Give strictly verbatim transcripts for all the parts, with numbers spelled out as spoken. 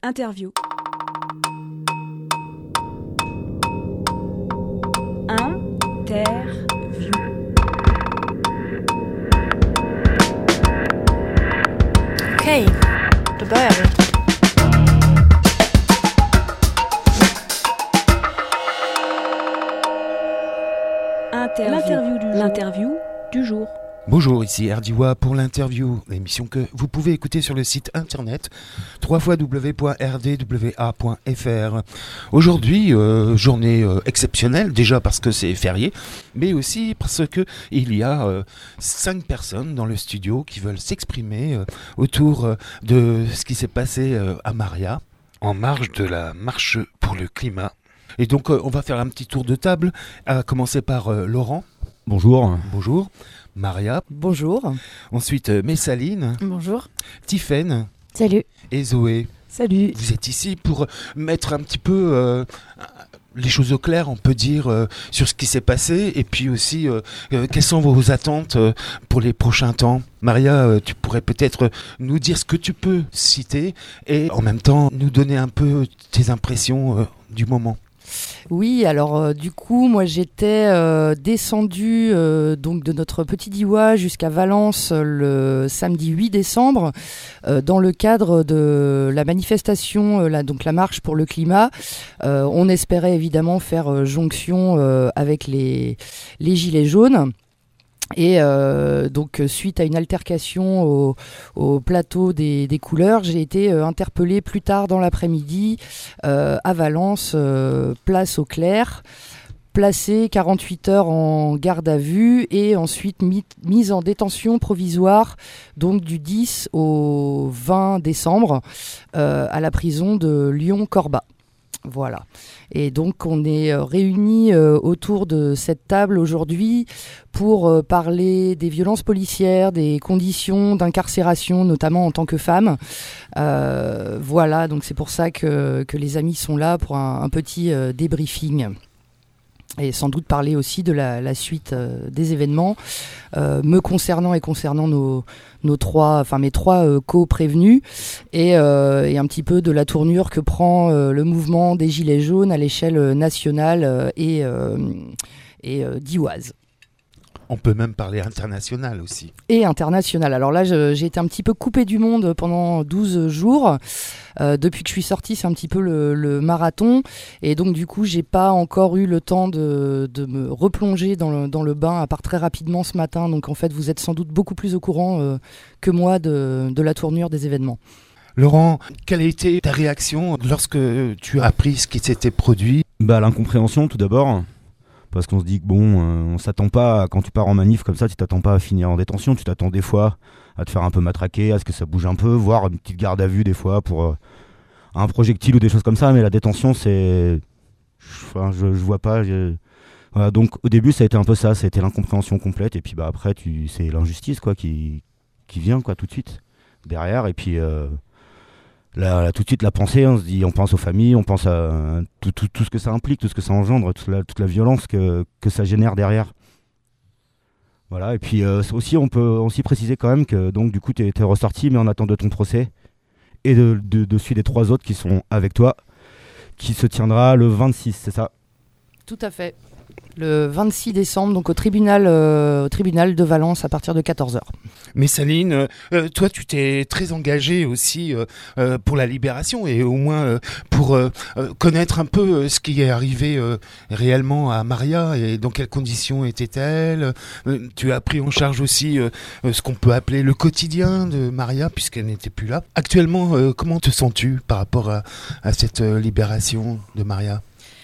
Interview. Interview. Okej, då börjar vi. Interview. L'interview du jour. L'interview du jour. Bonjour, ici Erdiwa pour l'interview, l'émission que vous pouvez écouter sur le site internet w w w point r d w a point f r. Aujourd'hui, euh, journée euh, exceptionnelle, déjà parce que c'est férié, mais aussi parce que il y a euh, cinq personnes dans le studio qui veulent s'exprimer euh, autour euh, de ce qui s'est passé euh, à Maria, en marge de la marche pour le climat. Et donc, euh, on va faire un petit tour de table, à commencer par euh, Laurent. Bonjour. Bonjour. Maria. Bonjour. Ensuite, euh, Messaline. Bonjour. Tiffaine. Salut. Et Zoé. Salut. Vous êtes ici pour mettre un petit peu euh, les choses au clair, on peut dire, euh, sur ce qui s'est passé. Et puis aussi, euh, euh, quelles sont vos attentes euh, pour les prochains temps ? Maria, euh, tu pourrais peut-être nous dire ce que tu peux citer et en même temps nous donner un peu tes impressions euh, du moment. Oui, alors euh, du coup, moi j'étais euh, descendue euh, donc de notre petit Diois jusqu'à Valence le samedi huit décembre euh, dans le cadre de la manifestation, euh, la, donc la marche pour le climat. Euh, on espérait évidemment faire euh, jonction euh, avec les, les gilets jaunes. Et euh, donc suite à une altercation au, au plateau des, des couleurs, j'ai été euh, interpellée plus tard dans l'après-midi euh, à Valence, euh, place au Clair, placée quarante-huit heures en garde à vue et ensuite mis, mise en détention provisoire, donc du dix au vingt décembre euh, à la prison de Lyon-Corba. Voilà. Et donc on est euh, réunis euh, autour de cette table aujourd'hui pour euh, parler des violences policières, des conditions d'incarcération, notamment en tant que femme. Euh, voilà, donc c'est pour ça que, que les amis sont là pour un, un petit euh, débriefing. Et sans doute parler aussi de la, la suite euh, des événements euh, me concernant et concernant nos, nos trois, enfin mes trois euh, co-prévenus et, euh, et un petit peu de la tournure que prend euh, le mouvement des Gilets jaunes à l'échelle nationale euh, et, euh, et euh, dioise. On peut même parler international aussi. Et international. Alors là, je, j'ai été un petit peu coupée du monde pendant douze jours. Euh, depuis que je suis sortie, c'est un petit peu le, le marathon. Et donc, du coup, j'ai pas encore eu le temps de, de me replonger dans le, dans le bain, à part très rapidement ce matin. Donc, en fait, vous êtes sans doute beaucoup plus au courant euh, que moi de, de la tournure des événements. Laurent, quelle a été ta réaction lorsque tu as appris ce qui s'était produit ? Bah, l'incompréhension, tout d'abord. Parce qu'on se dit que bon, euh, on s'attend pas, quand tu pars en manif comme ça, tu t'attends pas à finir en détention, tu t'attends des fois à te faire un peu matraquer, à ce que ça bouge un peu, voire une petite garde à vue des fois pour euh, un projectile ou des choses comme ça, mais la détention c'est... Enfin, je, je vois pas... Je... Voilà, donc au début ça a été un peu ça, ça a été l'incompréhension complète, et puis bah, après tu... c'est l'injustice quoi, qui... qui vient quoi, tout de suite, derrière, et puis... Euh... Là, là, tout de suite, la pensée, on se dit, on pense aux familles, on pense à tout, tout, tout ce que ça implique, tout ce que ça engendre, toute la, toute la violence que, que ça génère derrière. Voilà, et puis euh, aussi, on peut aussi préciser quand même que donc, du coup, tu es ressorti, mais en attente de ton procès, et de, de, de celui des trois autres qui sont avec toi, qui se tiendra le vingt-six, c'est ça ? Tout à fait. Le vingt-six décembre, donc au tribunal, euh, au tribunal de Valence à partir de quatorze heures. Messaline, euh, toi tu t'es très engagée aussi euh, euh, pour la libération et au moins euh, pour euh, euh, connaître un peu euh, ce qui est arrivé euh, réellement à Maria et dans quelles conditions était-elle. Euh, tu as pris en charge aussi euh, ce qu'on peut appeler le quotidien de Maria puisqu'elle n'était plus là. Actuellement, euh, comment te sens-tu par rapport à, à cette euh, libération de Maria ?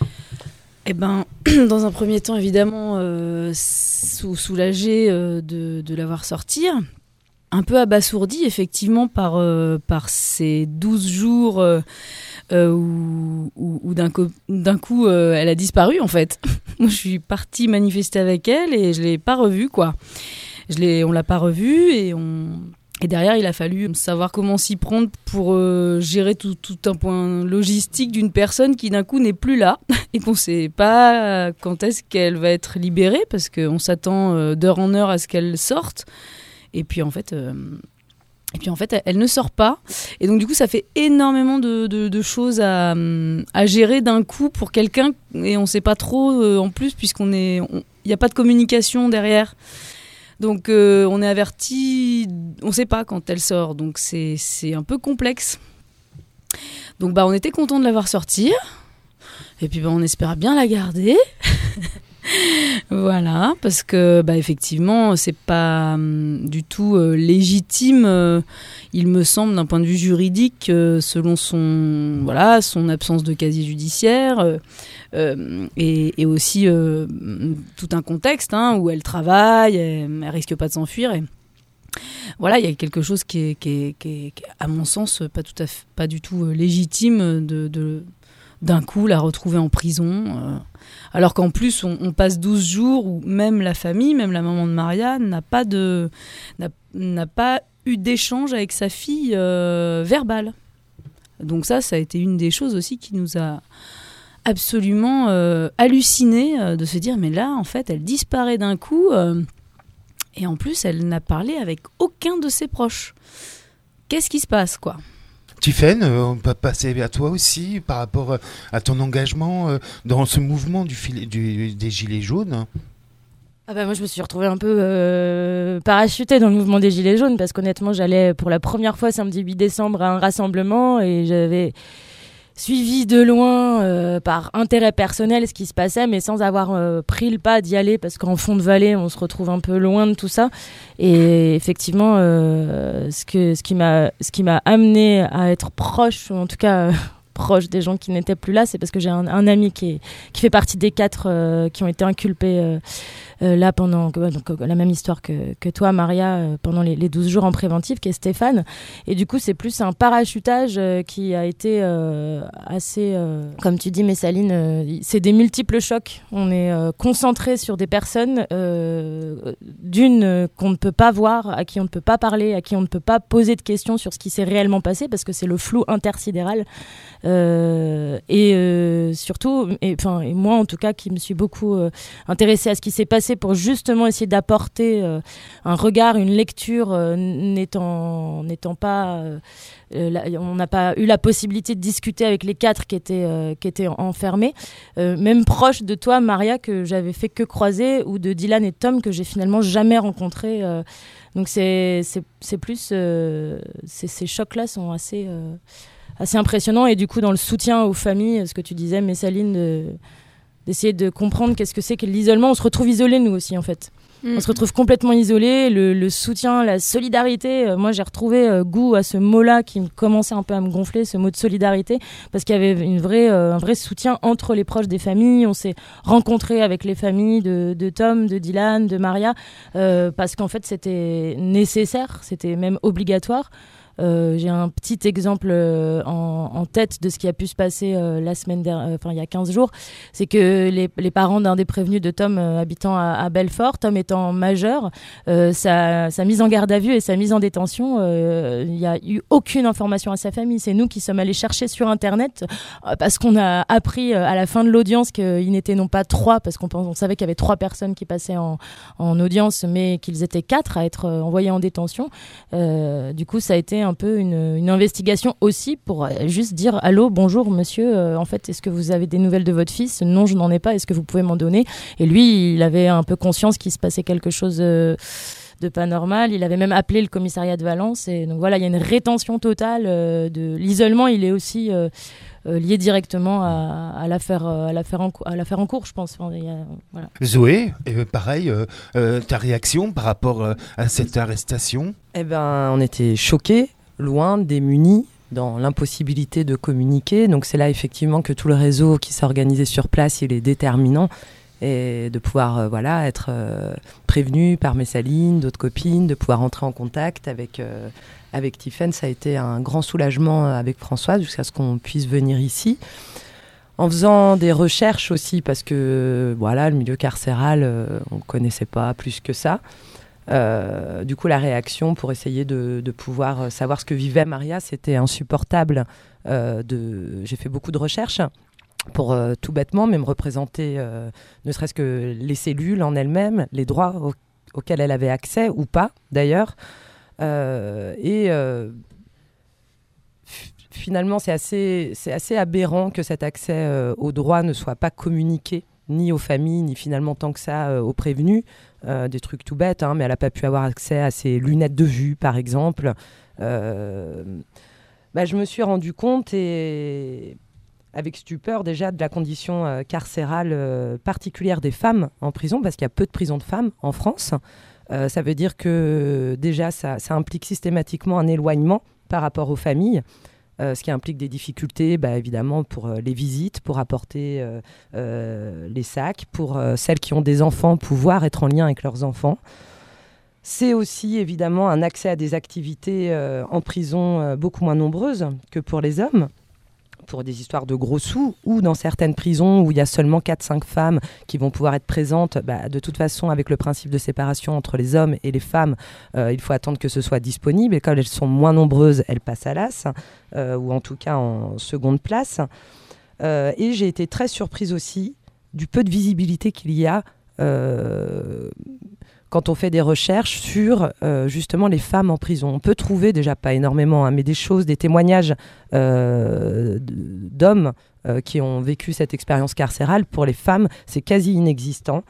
Eh ben, dans un premier temps, évidemment, euh, sou- soulagée euh, de, de la voir sortir. Un peu abasourdie, effectivement, par, euh, par ces douze jours euh, euh, où, où, où d'un, co- d'un coup, euh, elle a disparu, en fait. Je suis partie manifester avec elle et je ne l'ai pas revue, quoi. Je l'ai, on ne l'a pas revue et on... Et derrière, il a fallu savoir comment s'y prendre pour euh, gérer tout, tout un point logistique d'une personne qui d'un coup n'est plus là et qu'on ne sait pas quand est-ce qu'elle va être libérée parce qu'on s'attend euh, d'heure en heure à ce qu'elle sorte. Et puis en fait, euh, Et puis en fait, elle, elle ne sort pas. Et donc du coup, ça fait énormément de, de, de choses à, à gérer d'un coup pour quelqu'un. Et on ne sait pas trop euh, en plus, puisqu'on est, il n'y a pas de communication derrière. Donc euh, on est averti, on ne sait pas quand elle sort. Donc c'est, c'est un peu complexe. Donc bah, on était content de la voir sortir. Et puis bah, on espère bien la garder. Voilà, parce que bah, effectivement, c'est pas hum, du tout euh, légitime, euh, il me semble, d'un point de vue juridique, euh, selon son, voilà, son absence de casier judiciaire, euh, euh, et, et aussi euh, tout un contexte hein, où elle travaille, elle, elle risque pas de s'enfuir. Et voilà, il y a quelque chose qui est, qui est, qui est, qui est à mon sens, pas, tout à fait, pas du tout euh, légitime de, de, d'un coup la retrouver en prison. Euh, Alors qu'en plus, on, on passe douze jours où même la famille, même la maman de Maria, n'a pas, de, n'a, n'a pas eu d'échange avec sa fille euh, verbal. Donc ça, ça a été une des choses aussi qui nous a absolument euh, halluciné euh, de se dire, mais là, en fait, elle disparaît d'un coup euh, et en plus, elle n'a parlé avec aucun de ses proches. Qu'est-ce qui se passe, quoi ? Tiffaine, euh, on peut passer à toi aussi par rapport euh, à ton engagement euh, dans ce mouvement du fil- du, des Gilets jaunes. Ah bah moi je me suis retrouvée un peu euh, parachutée dans le mouvement des Gilets jaunes parce qu'honnêtement j'allais pour la première fois samedi huit décembre à un rassemblement et j'avais suivi de loin euh, par intérêt personnel ce qui se passait mais sans avoir euh, pris le pas d'y aller parce qu'en fond de vallée on se retrouve un peu loin de tout ça et effectivement euh, ce, que, ce, qui m'a, ce qui m'a amené à être proche ou en tout cas euh, proche des gens qui n'étaient plus là c'est parce que j'ai un, un ami qui, est, qui fait partie des quatre euh, qui ont été inculpés euh, Euh, là pendant euh, donc, euh, la même histoire que, que toi Maria euh, pendant les, les douze jours en préventif qui est Stéphane et du coup c'est plus un parachutage euh, qui a été euh, assez euh, comme tu dis Messaline euh, c'est des multiples chocs on est euh, concentré sur des personnes euh, d'une euh, qu'on ne peut pas voir à qui on ne peut pas parler à qui on ne peut pas poser de questions sur ce qui s'est réellement passé parce que c'est le flou intersidéral euh, et euh, surtout et, enfin, et moi en tout cas qui me suis beaucoup euh, intéressée à ce qui s'est passé pour justement essayer d'apporter euh, un regard, une lecture euh, n'étant, n'étant pas... Euh, là, on n'a pas eu la possibilité de discuter avec les quatre qui étaient, euh, qui étaient enfermés. Euh, même proche de toi, Maria, que j'avais fait que croiser, ou de Dylan et Tom que j'ai finalement jamais rencontrés. Euh, donc c'est, c'est, c'est plus... Euh, c'est, ces chocs-là sont assez, euh, assez impressionnants. Et du coup, dans le soutien aux familles, ce que tu disais, Messaline, de... d'essayer de comprendre qu'est-ce que c'est que l'isolement. On se retrouve isolés, nous aussi, en fait. Mmh. On se retrouve complètement isolés. Le, le soutien, la solidarité. Euh, moi, j'ai retrouvé euh, goût à ce mot-là qui commençait un peu à me gonfler, ce mot de solidarité, parce qu'il y avait une vraie, euh, un vrai soutien entre les proches des familles. On s'est rencontrés avec les familles de, de Tom, de Dylan, de Maria, euh, parce qu'en fait, c'était nécessaire, c'était même obligatoire. Euh, j'ai un petit exemple euh, en, en tête de ce qui a pu se passer euh, la semaine dernière, enfin il y a quinze jours, c'est que les, les parents d'un des prévenus de Tom euh, habitant à, à Belfort, Tom étant majeur, euh, sa, sa mise en garde à vue et sa mise en détention, euh, il n'y a eu aucune information à sa famille. C'est nous qui sommes allés chercher sur Internet euh, parce qu'on a appris euh, à la fin de l'audience qu'ils n'étaient non pas trois, parce qu'on pense, on savait qu'il y avait trois personnes qui passaient en, en audience, mais qu'ils étaient quatre à être euh, envoyés en détention. Euh, du coup, ça a été un peu une, une investigation aussi pour euh, juste dire allô, bonjour monsieur, euh, en fait est-ce que vous avez des nouvelles de votre fils? Non, je n'en ai pas, est-ce que vous pouvez m'en donner? Et lui il avait un peu conscience qu'il se passait quelque chose euh, de pas normal, il avait même appelé le commissariat de Valence et donc voilà, il y a une rétention totale euh, de l'isolement. Il est aussi euh, euh, lié directement à, à, l'affaire, à, l'affaire en, à l'affaire en cours, je pense. Enfin, il y a, voilà. Zoé, euh, pareil, euh, euh, ta réaction par rapport euh, à cette arrestation? Eh ben, on était choqués, loin, démunis, dans l'impossibilité de communiquer. Donc c'est là effectivement que tout le réseau qui s'est organisé sur place, il est déterminant. Et de pouvoir euh, voilà, être euh, prévenu par Messaline, d'autres copines, de pouvoir entrer en contact avec, euh, avec Tiffaine, ça a été un grand soulagement avec Françoise jusqu'à ce qu'on puisse venir ici. En faisant des recherches aussi, parce que voilà, le milieu carcéral, euh, on ne connaissait pas plus que ça. Euh, du coup, la réaction pour essayer de, de pouvoir savoir ce que vivait Maria, c'était insupportable. Euh, de... J'ai fait beaucoup de recherches pour euh, tout bêtement, mais me représenter euh, ne serait-ce que les cellules en elles-mêmes, les droits au- auxquels elle avait accès ou pas d'ailleurs, Euh, et euh, f- finalement, c'est assez, c'est assez aberrant que cet accès euh, au droit ne soit pas communiqué ni aux familles, ni finalement tant que ça euh, aux prévenus. Euh, des trucs tout bêtes, hein, mais elle n'a pas pu avoir accès à ses lunettes de vue, par exemple. Euh, bah, je me suis rendu compte, et avec stupeur déjà, de la condition euh, carcérale euh, particulière des femmes en prison, parce qu'il y a peu de prisons de femmes en France. Euh, ça veut dire que déjà, ça, ça implique systématiquement un éloignement par rapport aux familles. Euh, ce qui implique des difficultés, bah, évidemment, pour euh, les visites, pour apporter euh, euh, les sacs, pour euh, celles qui ont des enfants, pouvoir être en lien avec leurs enfants. C'est aussi, évidemment, un accès à des activités euh, en prison euh, beaucoup moins nombreuses que pour les hommes, pour des histoires de gros sous, ou dans certaines prisons où il y a seulement quatre cinq femmes qui vont pouvoir être présentes. Bah, de toute façon, avec le principe de séparation entre les hommes et les femmes, euh, il faut attendre que ce soit disponible. Et comme elles sont moins nombreuses, elles passent à l'as, euh, ou en tout cas en seconde place. Euh, et j'ai été très surprise aussi du peu de visibilité qu'il y a euh, quand on fait des recherches sur euh, justement les femmes en prison. On peut trouver, déjà pas énormément, hein, mais des choses, des témoignages euh, d'hommes euh, qui ont vécu cette expérience carcérale. Pour les femmes, c'est quasi inexistant.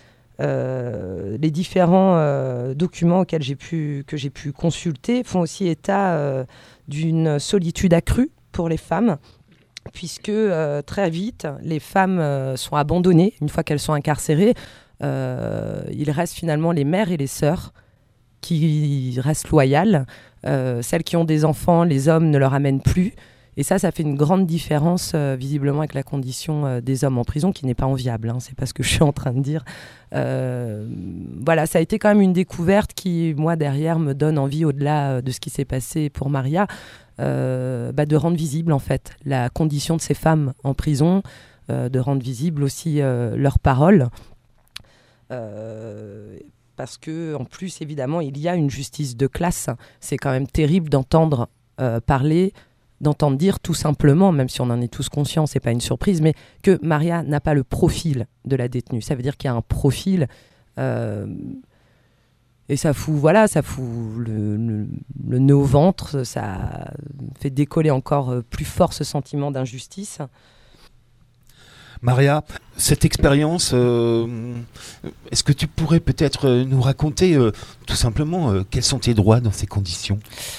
Euh, les différents euh, documents auxquels j'ai pu, que j'ai pu consulter font aussi état euh, d'une solitude accrue pour les femmes, puisque euh, très vite, les femmes euh, sont abandonnées une fois qu'elles sont incarcérées. Euh, il reste finalement les mères et les sœurs qui restent loyales. Euh, celles qui ont des enfants, les hommes ne leur amènent plus. Et ça, ça fait une grande différence euh, visiblement avec la condition euh, des hommes en prison, qui n'est pas enviable. Hein, c'est pas ce que je suis en train de dire. Euh, voilà, ça a été quand même une découverte qui, moi, derrière, me donne envie, au-delà de ce qui s'est passé pour Maria, euh, bah, de rendre visible, en fait, la condition de ces femmes en prison, euh, de rendre visible aussi euh, leurs paroles. Euh, parce que en plus, évidemment, il y a une justice de classe. C'est quand même terrible d'entendre euh, parler, d'entendre dire tout simplement, même si on en est tous conscients, c'est pas une surprise, mais que Maria n'a pas le profil de la détenue. Ça veut dire qu'il y a un profil, euh, et ça fout, voilà, ça fout le, le, le nœud au ventre, ça fait décoller encore plus fort ce sentiment d'injustice. Maria, cette expérience, euh, est-ce que tu pourrais peut-être nous raconter euh, tout simplement euh, quels sont tes droits dans ces conditions ?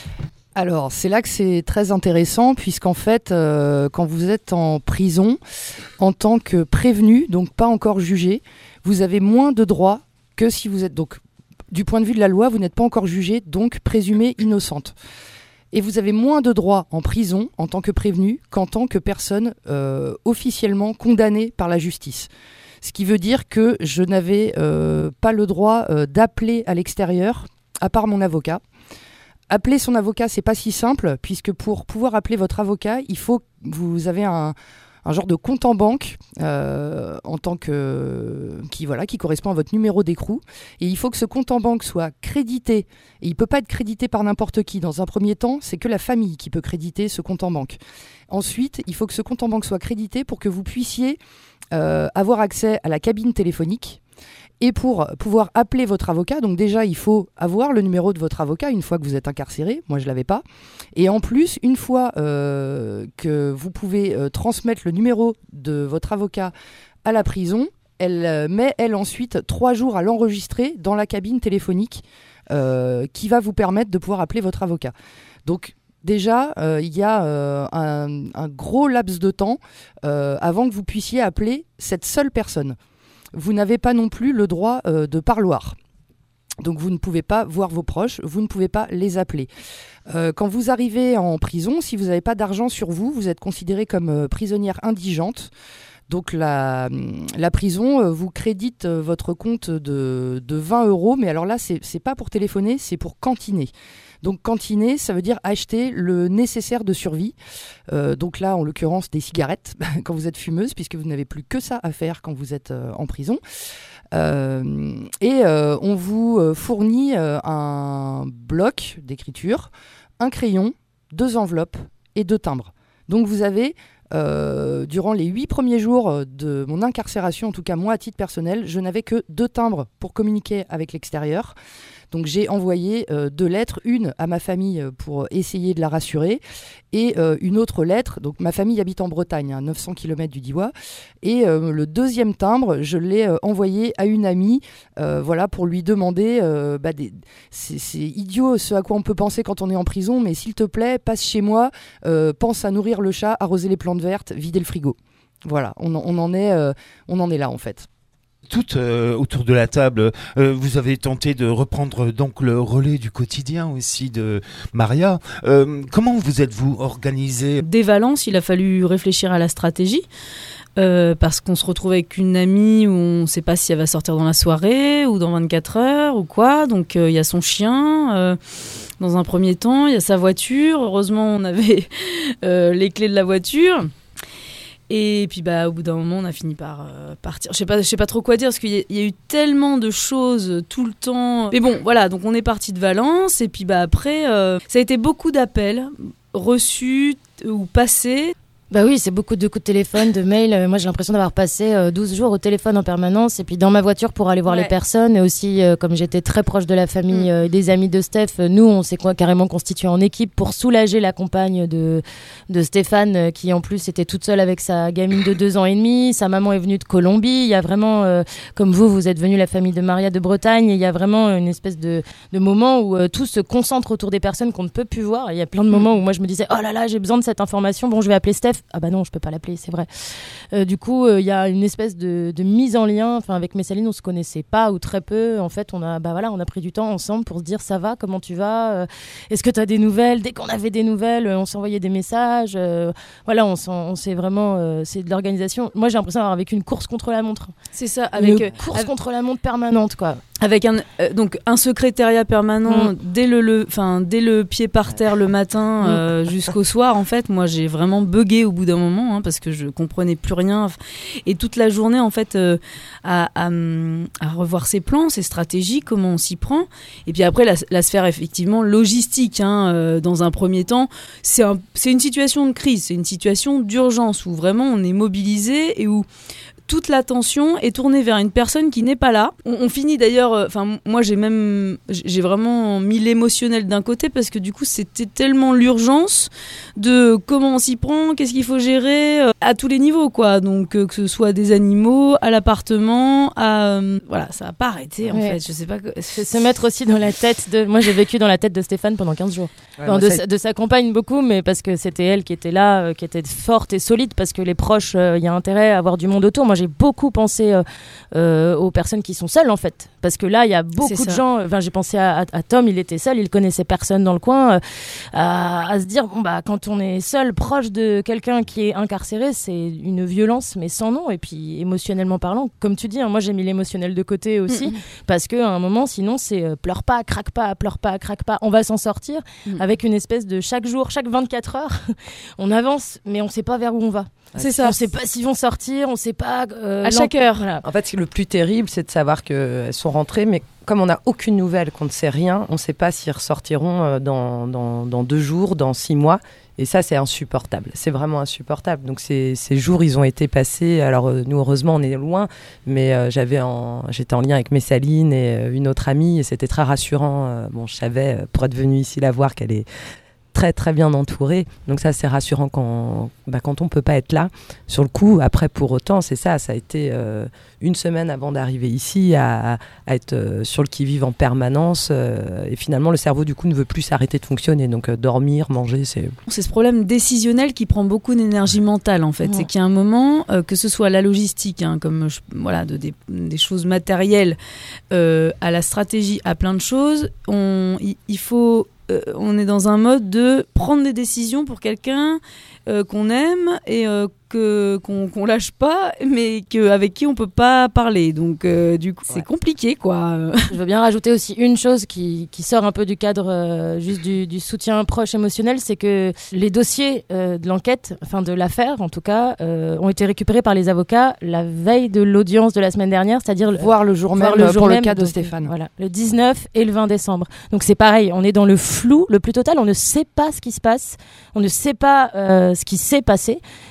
Alors, c'est là que c'est très intéressant, puisqu'en fait, euh, quand vous êtes en prison, en tant que prévenu, donc pas encore jugé, vous avez moins de droits que si vous êtes... Donc, du point de vue de la loi, vous n'êtes pas encore jugé, donc présumée innocente. Et vous avez moins de droits en prison en tant que prévenu qu'en tant que personne euh, officiellement condamnée par la justice. Ce qui veut dire que je n'avais euh, pas le droit euh, d'appeler à l'extérieur, à part mon avocat. Appeler son avocat, c'est pas si simple, puisque pour pouvoir appeler votre avocat, il faut que vous avez un, un genre de compte en banque euh, en tant que qui voilà qui correspond à votre numéro d'écrou, et il faut que ce compte en banque soit crédité, et il peut pas être crédité par n'importe qui. Dans un premier temps, c'est que la famille qui peut créditer ce compte en banque. Ensuite, il faut que ce compte en banque soit crédité pour que vous puissiez euh, avoir accès à la cabine téléphonique. Et pour pouvoir appeler votre avocat, donc déjà, il faut avoir le numéro de votre avocat une fois que vous êtes incarcéré. Moi, je ne l'avais pas. Et en plus, une fois euh, que vous pouvez euh, transmettre le numéro de votre avocat à la prison, elle euh, met, elle, ensuite, trois jours à l'enregistrer dans la cabine téléphonique euh, qui va vous permettre de pouvoir appeler votre avocat. Donc, déjà, euh, il y a euh, un, un gros laps de temps euh, avant que vous puissiez appeler cette seule personne. Vous n'avez pas non plus le droit euh, de parloir. Donc vous ne pouvez pas voir vos proches, vous ne pouvez pas les appeler. Euh, quand vous arrivez en prison, si vous n'avez pas d'argent sur vous, vous êtes considéré comme euh, prisonnière indigente. Donc la, la prison euh, vous crédite euh, votre compte de, de vingt euros, mais alors là, c'est, c'est pas pour téléphoner, c'est pour cantiner. Donc cantiner, ça veut dire acheter le nécessaire de survie. Euh, donc là, en l'occurrence, des cigarettes quand vous êtes fumeuse, puisque vous n'avez plus que ça à faire quand vous êtes euh, en prison. Euh, et euh, on vous euh, fournit euh, un bloc d'écriture, un crayon, deux enveloppes et deux timbres. Donc vous avez, euh, durant les huit premiers jours de mon incarcération, en tout cas moi à titre personnel, je n'avais que deux timbres pour communiquer avec l'extérieur. Donc j'ai envoyé euh, deux lettres, une à ma famille pour essayer de la rassurer et euh, une autre lettre. Donc ma famille habite en Bretagne, à neuf cents kilomètres du Diois, et euh, le deuxième timbre, je l'ai euh, envoyé à une amie, euh, voilà, pour lui demander, euh, bah, des... c'est, c'est idiot ce à quoi on peut penser quand on est en prison, mais s'il te plaît, passe chez moi, euh, pense à nourrir le chat, arroser les plantes vertes, vider le frigo. Voilà, on, on, en, est, euh, on en est là en fait. Toutes euh, autour de la table, euh, vous avez tenté de reprendre donc le relais du quotidien aussi de Maria. Euh, comment vous êtes-vous organisé ? Dès Valence, il a fallu réfléchir à la stratégie. Euh, parce qu'on se retrouve avec une amie où on ne sait pas si elle va sortir dans la soirée ou dans vingt-quatre heures ou quoi. Donc il euh, y a son chien euh, dans un premier temps, il y a sa voiture. Heureusement, on avait euh, les clés de la voiture. Et puis bah, au bout d'un moment, on a fini par euh, partir. Je sais pas, je sais pas trop quoi dire parce qu'il y a, il y a eu tellement de choses tout le temps. Mais bon, voilà, donc on est parti de Valence. Et puis bah, après, euh, ça a été beaucoup d'appels reçus ou passés. Bah oui, c'est beaucoup de coups de téléphone, de mails. Moi, j'ai l'impression d'avoir passé euh, douze jours au téléphone en permanence et puis dans ma voiture pour aller voir ouais. les personnes. Et aussi, euh, comme j'étais très proche de la famille et euh, des amis de Steph, euh, nous, on s'est quoi, carrément constitué en équipe pour soulager la compagne de, de Stéphane, euh, qui en plus était toute seule avec sa gamine de deux ans et demi. Sa maman est venue de Colombie. Il y a vraiment, euh, comme vous, vous êtes venue la famille de Maria de Bretagne. Il y a vraiment une espèce de, de moment où euh, tout se concentre autour des personnes qu'on ne peut plus voir. Il y a plein de moments où moi, je me disais, oh là là, j'ai besoin de cette information. Bon, je vais appeler Steph. Ah bah non, je peux pas l'appeler, c'est vrai. Euh, du coup, il euh, y a une espèce de, de mise en lien. Enfin, avec Messaline, on se connaissait pas ou très peu. En fait, on a, bah voilà, on a pris du temps ensemble pour se dire ça va, comment tu vas, euh, est-ce que tu as des nouvelles. Dès qu'on avait des nouvelles, euh, on s'envoyait des messages. Euh, voilà, on, on s'est vraiment, euh, c'est de l'organisation. Moi, j'ai l'impression d'avoir vécu une course contre la montre. C'est ça, avec une course avec... contre la montre permanente, quoi. Avec un euh, donc un secrétariat permanent mmh. dès le, le enfin dès le pied par terre le matin euh, mmh. jusqu'au soir. En fait, moi j'ai vraiment bugué au bout d'un moment hein, parce que je comprenais plus rien et toute la journée en fait euh, à, à, à revoir ses plans, ses stratégies, comment on s'y prend. Et puis après la, la sphère effectivement logistique. Hein, euh, dans un premier temps, c'est un, c'est une situation de crise, c'est une situation d'urgence où vraiment on est mobilisé et où toute l'attention est tournée vers une personne qui n'est pas là. On, on finit d'ailleurs, enfin euh, moi j'ai même, j'ai vraiment mis l'émotionnel d'un côté parce que du coup c'était tellement l'urgence de comment on s'y prend, qu'est-ce qu'il faut gérer euh, à tous les niveaux quoi. Donc euh, que ce soit des animaux, à l'appartement, à euh, voilà, ça n'a pas arrêté en ouais. fait. Je sais pas. Que... C'est se mettre aussi dans la tête de. Moi j'ai vécu dans la tête de Stéphane pendant quinze jours. Ouais, enfin, de, sa, de sa compagne beaucoup, mais parce que c'était elle qui était là, euh, qui était forte et solide parce que les proches, il euh, y a intérêt à avoir du monde autour. Moi j'ai beaucoup pensé euh, euh, aux personnes qui sont seules en fait parce que là il y a beaucoup de gens, enfin j'ai pensé à, à, à Tom, il était seul, il connaissait personne dans le coin, euh, à, à se dire bon bah quand on est seul proche de quelqu'un qui est incarcéré c'est une violence mais sans nom et puis émotionnellement parlant comme tu dis hein, moi j'ai mis l'émotionnel de côté aussi mmh. parce qu'à un moment sinon c'est euh, pleure pas, craque pas, pleure pas, craque pas, on va s'en sortir mmh. avec une espèce de chaque jour, chaque vingt-quatre heures on avance mais on sait pas vers où on va. C'est ça. On sait pas s'ils vont sortir, on sait pas. Euh, à chaque heure. Voilà. En fait, le plus terrible, c'est de savoir qu'elles sont rentrées, mais comme on n'a aucune nouvelle, qu'on ne sait rien, on ne sait pas s'ils ressortiront dans, dans, dans deux jours, dans six mois. Et ça, c'est insupportable. C'est vraiment insupportable. Donc, ces, ces jours, ils ont été passés. Alors, euh, nous, heureusement, on est loin. Mais euh, j'avais en, j'étais en lien avec Messaline et euh, une autre amie. Et c'était très rassurant. Euh, bon, je savais, euh, pour être venue ici la voir, qu'elle est très très bien entourée, donc ça c'est rassurant quand, bah, quand on peut pas être là sur le coup. Après pour autant c'est ça, ça a été euh, une semaine avant d'arriver ici à, à être euh, sur le qui-vive en permanence euh, et finalement le cerveau du coup ne veut plus s'arrêter de fonctionner, donc euh, dormir, manger c'est... C'est ce problème décisionnel qui prend beaucoup d'énergie mentale en fait, ouais. C'est qu'il y a un moment, euh, que ce soit la logistique, hein, comme je, voilà, de, des, des choses matérielles euh, à la stratégie, à plein de choses, on, il, il faut Euh, on est dans un mode de prendre des décisions pour quelqu'un euh, qu'on aime et euh, que, qu'on, qu'on lâche pas, mais que, avec qui on peut pas parler. Donc, euh, du coup, ouais. c'est compliqué, quoi. Je veux bien rajouter aussi une chose qui, qui sort un peu du cadre euh, juste du, du soutien proche émotionnel, c'est que les dossiers euh, de l'enquête, enfin de l'affaire en tout cas, euh, ont été récupérés par les avocats la veille de l'audience de la semaine dernière, c'est-à-dire voir le jour même le jour pour même, le cas de donc, Stéphane. Voilà, le dix-neuf et le vingt décembre. Donc c'est pareil, on est dans le flou le plus total, on ne sait pas ce qui se passe, on ne sait pas euh, ce qui s'est passé et euh,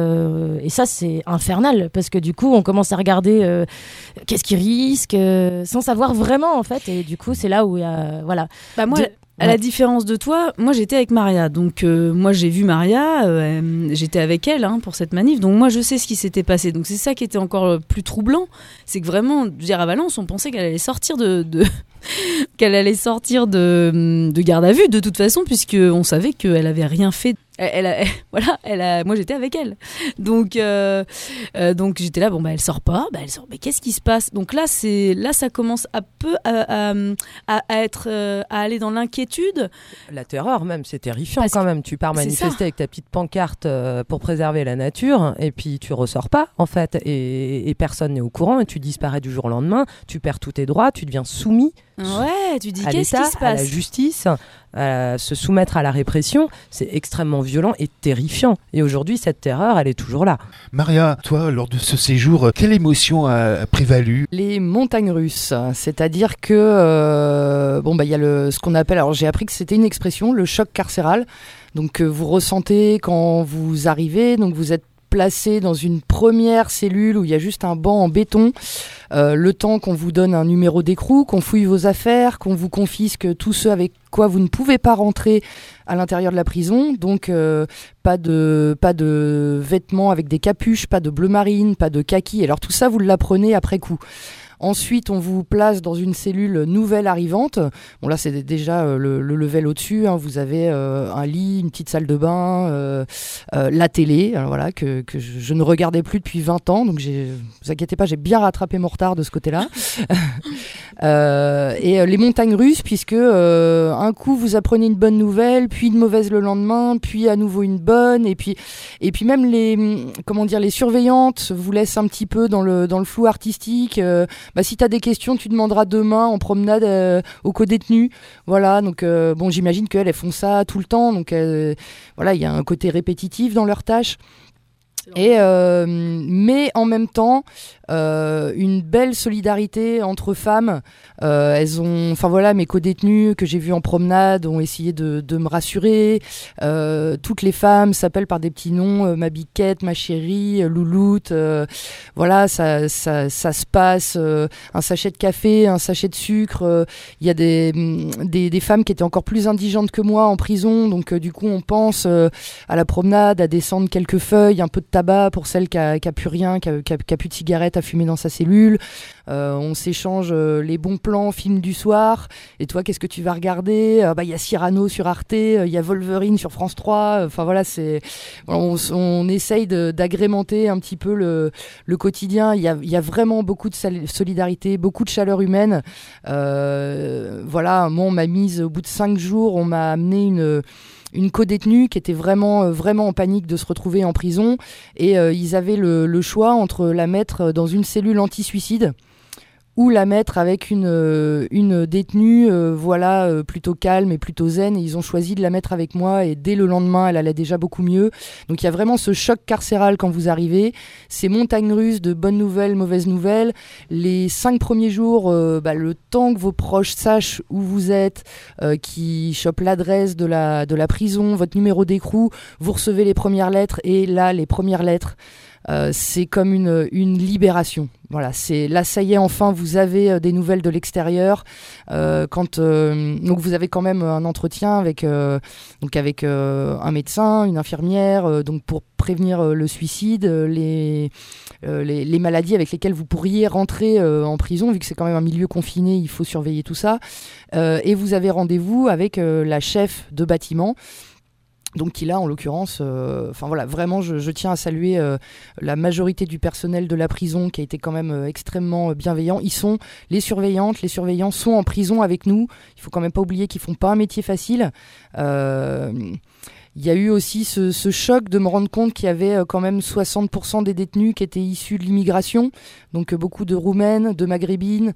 euh, et ça c'est infernal parce que du coup on commence à regarder euh, qu'est-ce qu'ils risquent euh, sans savoir vraiment en fait, et du coup c'est là où il y a voilà. Bah moi. De... À la différence de toi, moi j'étais avec Maria, donc euh, moi j'ai vu Maria, euh, j'étais avec elle hein, pour cette manif, donc moi je sais ce qui s'était passé, donc c'est ça qui était encore plus troublant, c'est que vraiment, je veux dire, à Valence, on pensait qu'elle allait sortir de, de qu'elle allait sortir de, de garde à vue de toute façon, puisque on savait qu'elle avait rien fait. Elle, elle, a, elle, voilà, elle a, moi j'étais avec elle, donc euh, euh, donc j'étais là, bon bah elle sort pas, bah elle sort, mais qu'est-ce qui se passe? Donc là c'est là ça commence à peu à, à, à, à être euh, à aller dans l'inquiétude, la terreur même, c'est terrifiant. Parce quand même. Tu pars manifester avec ta petite pancarte euh, pour préserver la nature, et puis tu ressors pas en fait, et, et personne n'est au courant, et tu disparais du jour au lendemain, tu perds tous tes droits, tu deviens soumis. Ouais, tu dis à qu'est-ce qui se passe? À la justice, à se soumettre à la répression, c'est extrêmement violent et terrifiant. Et aujourd'hui, cette terreur, elle est toujours là. Maria, toi, lors de ce séjour, quelle émotion a prévalu? Les montagnes russes, c'est-à-dire que euh, bon bah il y a le ce qu'on appelle, alors j'ai appris que c'était une expression, le choc carcéral. Donc euh, vous ressentez quand vous arrivez, donc vous êtes placé dans une première cellule où il y a juste un banc en béton, euh, le temps qu'on vous donne un numéro d'écrou, qu'on fouille vos affaires, qu'on vous confisque tous ceux avec quoi vous ne pouvez pas rentrer à l'intérieur de la prison, donc euh, pas de pas de vêtements avec des capuches, pas de bleu marine, pas de kaki, alors tout ça vous l'apprenez après coup. Ensuite, on vous place dans une cellule nouvelle arrivante. Bon, là, c'est déjà euh, le, le level au-dessus. Hein. Vous avez euh, un lit, une petite salle de bain, euh, euh, la télé, alors, voilà, que, que je, je ne regardais plus depuis vingt ans. Donc, ne vous inquiétez pas, j'ai bien rattrapé mon retard de ce côté-là. euh, et euh, les montagnes russes, puisque euh, un coup, vous apprenez une bonne nouvelle, puis une mauvaise le lendemain, puis à nouveau une bonne. Et puis, et puis même les, comment dire, les surveillantes vous laissent un petit peu dans le, dans le flou artistique. Euh, Bah, si tu as des questions, tu demanderas demain en promenade euh, aux co-détenus. Voilà, donc euh, bon, j'imagine qu'elles elles font ça tout le temps. Donc euh, voilà, il y a un côté répétitif dans leurs tâches. Et euh, mais en même temps, euh, une belle solidarité entre femmes. Euh, elles ont, enfin voilà, mes co-détenues que j'ai vues en promenade ont essayé de, de me rassurer. Euh, toutes les femmes s'appellent par des petits noms, euh, ma biquette, ma chérie, euh, louloute. Euh, voilà, ça, ça, ça se passe. Euh, un sachet de café, un sachet de sucre. Il euh, y a des, des, des femmes qui étaient encore plus indigentes que moi en prison, donc euh, du coup on pense euh, à la promenade, à descendre quelques feuilles, un peu de tabac pour celle qui a, qui a plus rien, qui a, qui a, qui a plus de cigarette à fumer dans sa cellule. Euh, on s'échange euh, les bons plans films du soir. Et toi, qu'est-ce que tu vas regarder? euh, bah, y a Cyrano sur Arte, il euh, y a Wolverine sur France trois. Enfin voilà, c'est on, on essaye de, d'agrémenter un petit peu le, le quotidien. Il y a, y a vraiment beaucoup de solidarité, beaucoup de chaleur humaine. Euh, voilà, moi on m'a mise au bout de cinq jours, on m'a amené une une co-détenue qui était vraiment, euh, vraiment en panique de se retrouver en prison, et euh, ils avaient le, le choix entre la mettre dans une cellule anti-suicide ou la mettre avec une, euh, une détenue euh, voilà, euh, plutôt calme et plutôt zen, et ils ont choisi de la mettre avec moi, et dès le lendemain elle allait déjà beaucoup mieux. Donc il y a vraiment ce choc carcéral quand vous arrivez, ces montagnes russes de bonnes nouvelles, mauvaises nouvelles. Les cinq premiers jours, euh, bah, le temps que vos proches sachent où vous êtes, euh, qui chopent l'adresse de la, de la prison, votre numéro d'écrou, vous recevez les premières lettres, et là les premières lettres, Euh, c'est comme une, une libération. Voilà, c'est là, ça y est, enfin, vous avez euh, des nouvelles de l'extérieur. Euh, quand euh, donc vous avez quand même un entretien avec euh, donc avec euh, un médecin, une infirmière, euh, donc pour prévenir euh, le suicide, euh, les, euh, les les maladies avec lesquelles vous pourriez rentrer euh, en prison, vu que c'est quand même un milieu confiné, il faut surveiller tout ça. Euh, et vous avez rendez-vous avec euh, la chef de bâtiment. Donc qui là, en l'occurrence, euh, enfin voilà, vraiment, je, je tiens à saluer euh, la majorité du personnel de la prison qui a été quand même euh, extrêmement bienveillant. Ils sont les surveillantes, les surveillants sont en prison avec nous. Il faut quand même pas oublier qu'ils font pas un métier facile. Euh, Il y a eu aussi ce, ce choc de me rendre compte qu'il y avait euh, quand même soixante pour cent des détenus qui étaient issus de l'immigration, donc euh, beaucoup de Roumaines, de Maghrébines,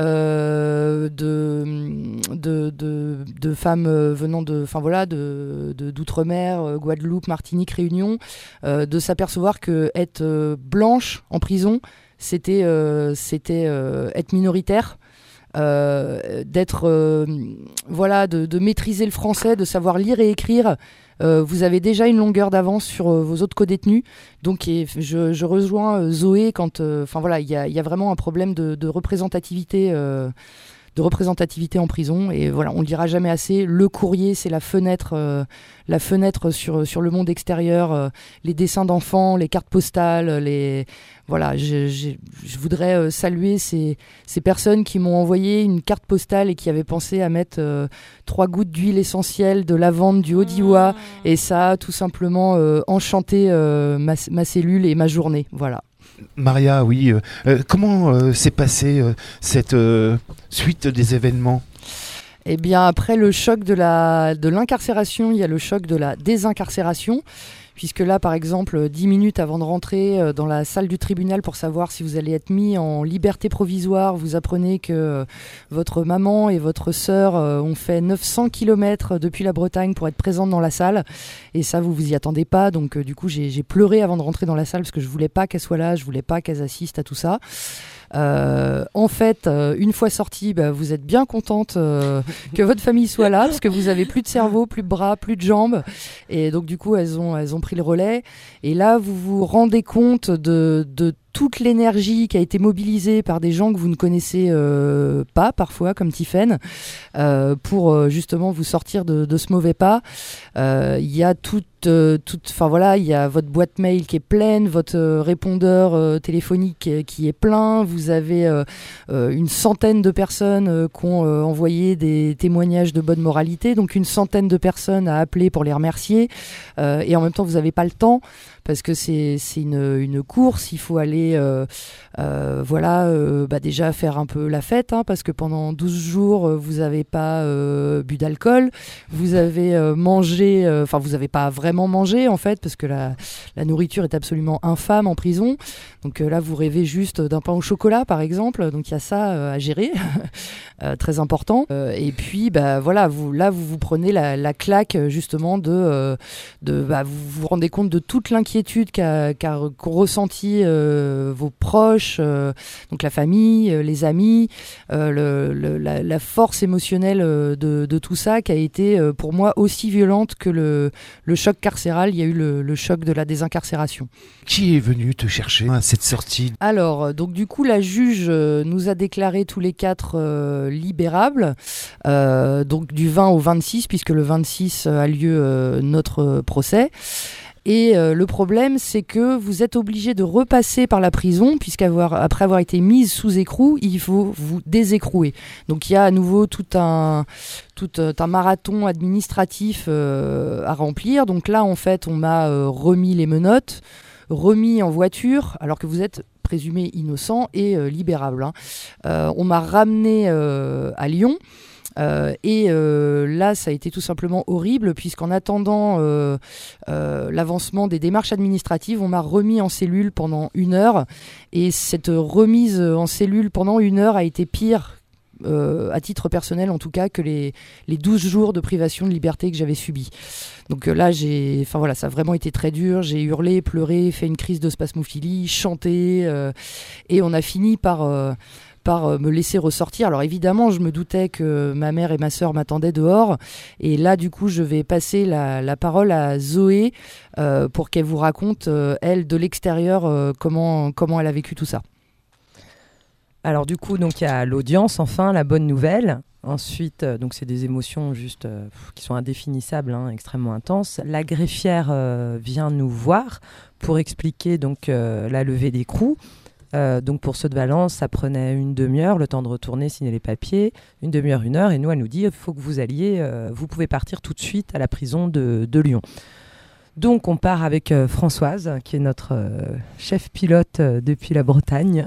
euh, de, de, de, de femmes euh, venant de, enfin voilà, de, de, d'outre-mer, euh, Guadeloupe, Martinique, Réunion, euh, de s'apercevoir que être euh, blanche en prison, c'était, euh, c'était euh, être minoritaire. Euh, d'être euh, voilà de, de maîtriser le français, de savoir lire et écrire, euh, vous avez déjà une longueur d'avance sur euh, vos autres co-détenus. Donc et je, je rejoins euh, Zoé quand, enfin voilà, il y a, y a vraiment un problème de, de représentativité. Euh, de représentativité en prison, et voilà, on le dira jamais assez, le courrier c'est la fenêtre euh, la fenêtre sur, sur le monde extérieur, euh, les dessins d'enfants, les cartes postales, les voilà, je, je, je voudrais euh, saluer ces, ces personnes qui m'ont envoyé une carte postale et qui avaient pensé à mettre euh, trois gouttes d'huile essentielle, de lavande, du Odiwa, mmh. et ça a tout simplement euh, enchanté euh, ma, ma cellule et ma journée, voilà. Maria, oui, euh, euh, comment euh, s'est passée euh, cette euh, suite des événements ? Eh bien, après le choc de, la, de l'incarcération, il y a le choc de la désincarcération, puisque là, par exemple, dix minutes avant de rentrer dans la salle du tribunal pour savoir si vous allez être mis en liberté provisoire, vous apprenez que votre maman et votre sœur ont fait neuf cents kilomètres depuis la Bretagne pour être présentes dans la salle, et ça, vous vous y attendez pas, donc du coup, j'ai, j'ai pleuré avant de rentrer dans la salle, parce que je voulais pas qu'elles soient là, je voulais pas qu'elles assistent à tout ça. Euh, en fait, euh, une fois sortie, bah, vous êtes bien contente euh, que votre famille soit là, parce que vous avez plus de cerveau, plus de bras, plus de jambes, et donc du coup elles ont elles ont pris le relais. Et là, vous vous rendez compte de de toute l'énergie qui a été mobilisée par des gens que vous ne connaissez euh, pas parfois, comme Tiffaine, euh, pour euh, justement vous sortir de, de ce mauvais pas. Il euh, y a toute, euh, toute, enfin voilà, il y a votre boîte mail qui est pleine, votre euh, répondeur euh, téléphonique qui est, qui est plein. Vous avez euh, euh, une centaine de personnes euh, qui ont euh, envoyé des témoignages de bonne moralité, donc une centaine de personnes à appeler pour les remercier. Euh, et en même temps, vous n'avez pas le temps, parce que c'est, c'est une, une course, il faut aller euh, euh, voilà, euh, bah déjà faire un peu la fête, hein, parce que pendant douze jours, euh, vous n'avez pas euh, bu d'alcool, vous avez euh, mangé, enfin euh, vous n'avez pas vraiment mangé en fait, parce que la, la nourriture est absolument infâme en prison, donc euh, là vous rêvez juste d'un pain au chocolat par exemple, donc il y a ça euh, à gérer, euh, très important, euh, et puis bah, voilà, vous, là vous vous prenez la, la claque justement de, euh, de bah, vous vous rendez compte de toute l'inquiétude qu'a, qu'a, qu'ont ressenti euh, vos proches, euh, donc la famille, euh, les amis, euh, le, le, la, la force émotionnelle euh, de, de tout ça qui a été euh, pour moi aussi violente que le, le choc carcéral. Il y a eu le, le choc de la désincarcération. Qui est venu te chercher à cette sortie ? Alors, donc du coup, la juge euh, nous a déclaré tous les quatre euh, libérables, euh, donc du vingt au vingt-six, puisque le vingt-six a lieu euh, notre procès. Et euh, le problème, c'est que vous êtes obligé de repasser par la prison, puisqu'après avoir été mise sous écrou, il faut vous désécrouer. Donc il y a à nouveau tout un, tout un marathon administratif euh, à remplir. Donc là, en fait, on m'a euh, remis les menottes, remis en voiture, alors que vous êtes présumé innocent et euh, libérable. Hein. Euh, on m'a ramené euh, à Lyon. Euh, et euh, là, ça a été tout simplement horrible, puisqu'en attendant euh, euh, l'avancement des démarches administratives, on m'a remis en cellule pendant une heure. Et cette remise en cellule pendant une heure a été pire, euh, à titre personnel en tout cas, que les, les douze jours de privation de liberté que j'avais subis. Donc euh, là, j'ai, enfin voilà, ça a vraiment été très dur. J'ai hurlé, pleuré, fait une crise de spasmophilie, chanté, euh, et on a fini par... Euh, par me laisser ressortir. Alors évidemment, je me doutais que ma mère et ma sœur m'attendaient dehors. Et là, du coup, je vais passer la, la parole à Zoé euh, pour qu'elle vous raconte, euh, elle, de l'extérieur, euh, comment, comment elle a vécu tout ça. Alors du coup, donc il y a l'audience, enfin, la bonne nouvelle. Ensuite, euh, donc c'est des émotions juste euh, qui sont indéfinissables, hein, extrêmement intenses. La greffière euh, vient nous voir pour expliquer donc euh, la levée d'écrou. Euh, donc pour ceux de Valence, ça prenait une demi-heure, le temps de retourner signer les papiers, une demi-heure, une heure, et nous elle nous dit il faut que vous alliez, euh, vous pouvez partir tout de suite à la prison de, de Lyon. Donc on part avec euh, Françoise, qui est notre euh, chef pilote euh, depuis la Bretagne.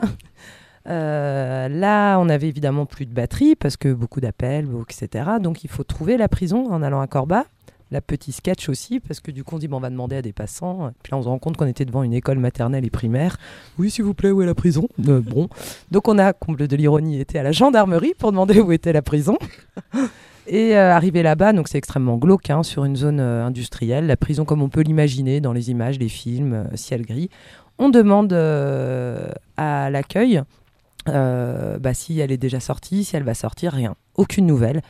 Euh, là, on avait évidemment plus de batterie parce que beaucoup d'appels, et cetera. Donc il faut trouver la prison en allant à Corba. La petite sketch aussi, parce que du coup on dit bon, on va demander à des passants, puis là on se rend compte qu'on était devant une école maternelle et primaire. Oui s'il vous plaît, où est la prison ? euh, Bon, donc on a, comble de l'ironie, été à la gendarmerie pour demander où était la prison. Et euh, arrivé là-bas, donc c'est extrêmement glauque, hein, sur une zone euh, industrielle, la prison comme on peut l'imaginer dans les images, les films, euh, ciel gris. On demande euh, à l'accueil euh, bah, si elle est déjà sortie, si elle va sortir, rien, aucune nouvelle.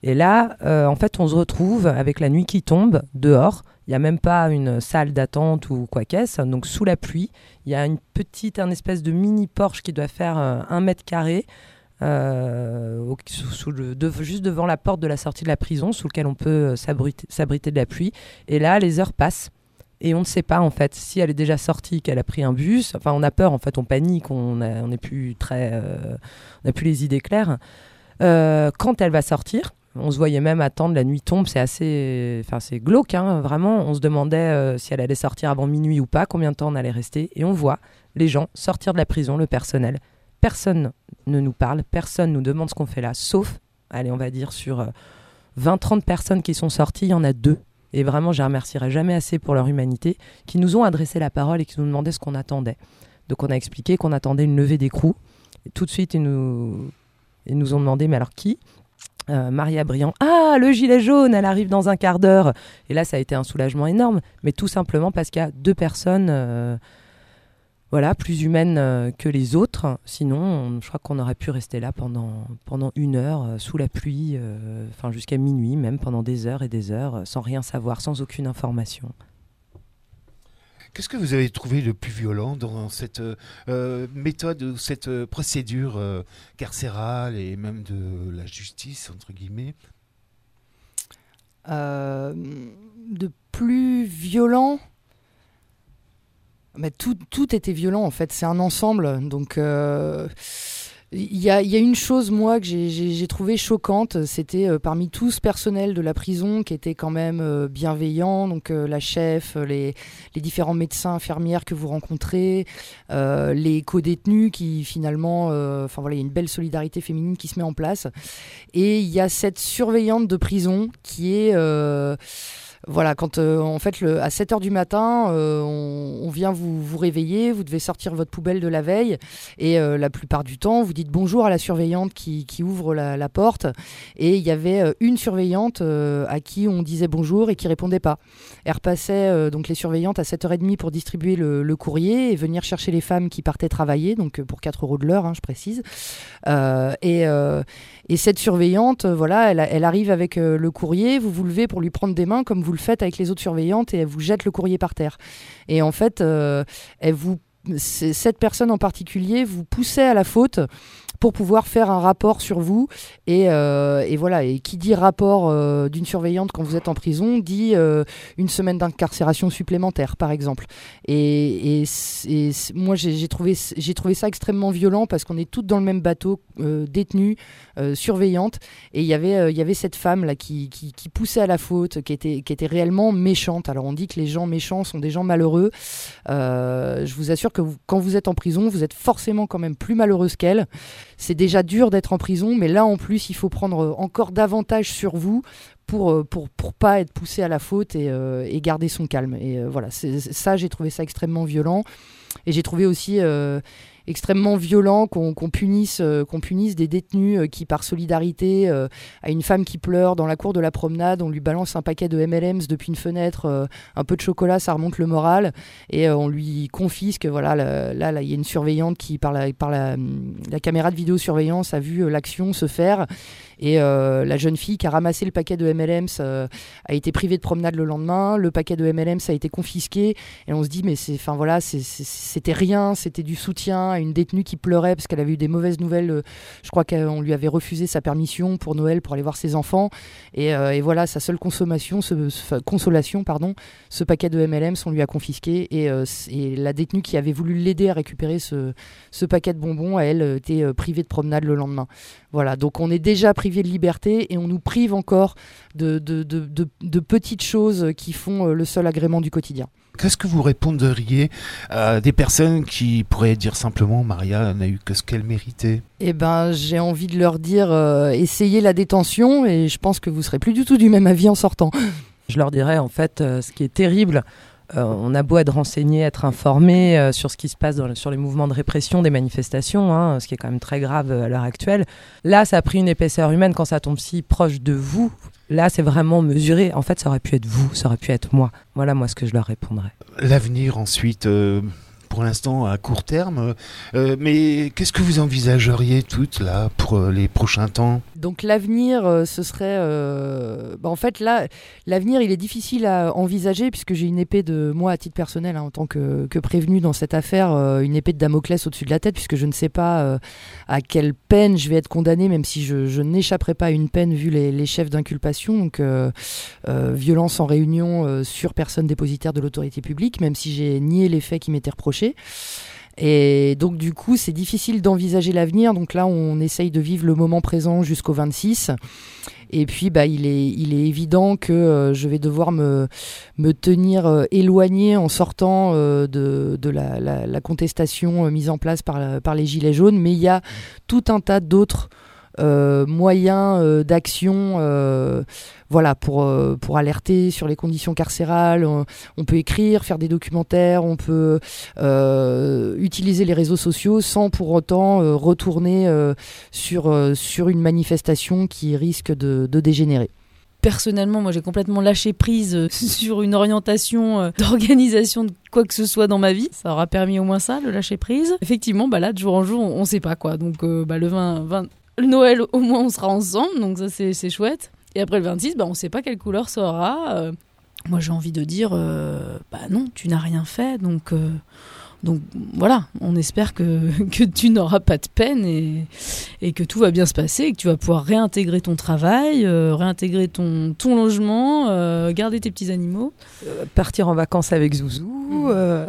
Et là, euh, en fait, on se retrouve avec la nuit qui tombe dehors. Il n'y a même pas une salle d'attente ou quoi qu'est-ce. Donc, sous la pluie, il y a une petite, un espèce de mini Porsche qui doit faire euh, un mètre carré, euh, au, sous, sous le, de, juste devant la porte de la sortie de la prison, sous lequel on peut euh, s'abriter, s'abriter de la pluie. Et là, les heures passent. Et on ne sait pas, en fait, si elle est déjà sortie, qu'elle a pris un bus. Enfin, on a peur, en fait, on panique, on a, on n'est plus très... Euh, on n'a plus les idées claires. Euh, quand elle va sortir, on se voyait même attendre, la nuit tombe, c'est assez... Enfin, c'est glauque, hein, vraiment. On se demandait euh, si elle allait sortir avant minuit ou pas, combien de temps on allait rester. Et on voit les gens sortir de la prison, le personnel. Personne ne nous parle, personne nous demande ce qu'on fait là, sauf, allez, on va dire, sur euh, vingt trente personnes qui sont sorties, il y en a deux. Et vraiment, je ne les remercierai jamais assez pour leur humanité, qui nous ont adressé la parole et qui nous demandaient ce qu'on attendait. Donc on a expliqué qu'on attendait une levée d'écrou. Et tout de suite, ils nous, ils nous ont demandé, mais alors qui ? euh, Maria Briand. Ah, le gilet jaune, elle arrive dans un quart d'heure. Et là, ça a été un soulagement énorme, mais tout simplement parce qu'il y a deux personnes... Euh, Voilà, plus humaine euh, que les autres. Sinon, on, je crois qu'on aurait pu rester là pendant, pendant une heure, euh, sous la pluie, euh, enfin jusqu'à minuit, même pendant des heures et des heures, euh, sans rien savoir, sans aucune information. Qu'est-ce que vous avez trouvé le plus violent dans cette euh, méthode, cette euh, procédure euh, carcérale et même de la justice, entre guillemets ? euh, De plus violent ? Mais tout, tout était violent en fait, c'est un ensemble. Donc il euh, y, a, y a une chose moi que j'ai, j'ai, j'ai trouvé choquante, c'était euh, parmi tout ce personnel de la prison qui était quand même euh, bienveillant, donc euh, la chef, les, les différents médecins, infirmières que vous rencontrez, euh, les co-détenus qui finalement, enfin euh, voilà, il y a une belle solidarité féminine qui se met en place. Et il y a cette surveillante de prison qui est... Euh, Voilà, quand euh, en fait le, à sept heures du matin, euh, on, on vient vous, vous réveiller, vous devez sortir votre poubelle de la veille et euh, la plupart du temps, vous dites bonjour à la surveillante qui, qui ouvre la, la porte et il y avait euh, une surveillante euh, à qui on disait bonjour et qui répondait pas. Elle repassait euh, donc les surveillantes à sept heures trente pour distribuer le, le courrier et venir chercher les femmes qui partaient travailler, donc pour quatre euros de l'heure, hein, je précise. Euh, et, euh, et cette surveillante, euh, voilà, elle, elle arrive avec euh, le courrier, vous vous levez pour lui prendre des mains comme vous le faites avec les autres surveillantes et elle vous jette le courrier par terre. Et en fait, euh, elle vous, cette personne en particulier vous poussait à la faute pour pouvoir faire un rapport sur vous. Et, euh, et voilà, et qui dit rapport euh, d'une surveillante quand vous êtes en prison, dit euh, une semaine d'incarcération supplémentaire, par exemple. Et, et, et moi, j'ai, j'ai, trouvé, j'ai trouvé ça extrêmement violent parce qu'on est toutes dans le même bateau, euh, détenues, euh, surveillantes. Et il euh, y avait cette femme là qui, qui, qui poussait à la faute, qui était, qui était réellement méchante. Alors on dit que les gens méchants sont des gens malheureux. Euh, je vous assure que vous, quand vous êtes en prison, vous êtes forcément quand même plus malheureuse qu'elle. C'est déjà dur d'être en prison, mais là en plus il faut prendre encore davantage sur vous pour pour pour pas être poussé à la faute et, euh, et garder son calme. Et euh, voilà, c'est, ça j'ai trouvé ça extrêmement violent et j'ai trouvé aussi euh, extrêmement violent qu'on, qu'on, punisse, euh, qu'on punisse des détenus euh, qui, par solidarité, euh, à une femme qui pleure dans la cour de la promenade, on lui balance un paquet de M and M's depuis une fenêtre, euh, un peu de chocolat, ça remonte le moral, et euh, on lui confisque. Voilà, là, là, là, il y a une surveillante qui, par la, par la, la caméra de vidéosurveillance, a vu euh, l'action se faire. Et euh, la jeune fille qui a ramassé le paquet de M and M's euh, a été privée de promenade le lendemain. Le paquet de M and M's a été confisqué. Et on se dit, mais c'est, enfin voilà, c'est, c'est, c'était rien, c'était du soutien à une détenue qui pleurait parce qu'elle avait eu des mauvaises nouvelles. Je crois qu'on lui avait refusé sa permission pour Noël pour aller voir ses enfants. Et, euh, et voilà, sa seule consommation, ce, ce, consolation, pardon, ce paquet de M and M's, on lui a confisqué. Et, euh, et la détenue qui avait voulu l'aider à récupérer ce, ce paquet de bonbons, elle était euh, privée de promenade le lendemain. Voilà, donc on est déjà privé de liberté et on nous prive encore de, de, de, de, de petites choses qui font le seul agrément du quotidien. Qu'est-ce que vous répondriez à des personnes qui pourraient dire simplement Maria n'a eu que ce qu'elle méritait ? Eh ben, j'ai envie de leur dire euh, essayez la détention et je pense que vous serez plus du tout du même avis en sortant. Je leur dirais en fait euh, ce qui est terrible. Euh, on a beau être renseigné, être informé euh, sur ce qui se passe dans le, sur les mouvements de répression des manifestations, hein, ce qui est quand même très grave à l'heure actuelle. Là, ça a pris une épaisseur humaine quand ça tombe si proche de vous. Là, c'est vraiment mesuré. En fait, ça aurait pu être vous, ça aurait pu être moi. Voilà, moi, ce que je leur répondrais. L'avenir ensuite, euh, pour l'instant à court terme. Euh, mais qu'est-ce que vous envisageriez toutes là pour euh, les prochains temps ? Donc l'avenir, euh, ce serait... Euh, bah en fait, là, l'avenir, il est difficile à envisager puisque j'ai une épée de... Moi, à titre personnel, hein, en tant que, que prévenu dans cette affaire, euh, une épée de Damoclès au-dessus de la tête puisque je ne sais pas euh, à quelle peine je vais être condamné, même si je, je n'échapperai pas à une peine vu les, les chefs d'inculpation. Donc, euh, euh, violence en réunion euh, sur personne dépositaire de l'autorité publique, même si j'ai nié les faits qui m'étaient reprochés. Et donc du coup c'est difficile d'envisager l'avenir, donc là on essaye de vivre le moment présent jusqu'au vingt-six et puis bah, il, est, il est évident que euh, je vais devoir me, me tenir euh, éloigné en sortant euh, de, de la, la, la contestation euh, mise en place par, la, par les Gilets jaunes, mais il y a tout un tas d'autres Euh, moyens euh, d'action euh, voilà, pour, euh, pour alerter sur les conditions carcérales. On, on peut écrire, faire des documentaires, on peut euh, utiliser les réseaux sociaux sans pour autant euh, retourner euh, sur, euh, sur une manifestation qui risque de, de dégénérer. Personnellement, moi j'ai complètement lâché prise sur une orientation euh, d'organisation de quoi que ce soit dans ma vie. Ça aura permis au moins ça, le lâcher prise. Effectivement, bah là, de jour en jour, on ne sait pas quoi. Donc euh, bah, le vingt, vingt le Noël, au moins, on sera ensemble, donc ça, c'est, c'est chouette. Et après le vingt-six, bah, on ne sait pas quelle couleur ça aura. Euh, moi, j'ai envie de dire, euh, bah non, tu n'as rien fait, donc, euh, donc voilà, on espère que, que tu n'auras pas de peine et, et que tout va bien se passer, et que tu vas pouvoir réintégrer ton travail, euh, réintégrer ton, ton logement, euh, garder tes petits animaux. Euh, partir en vacances avec Zouzou. Euh...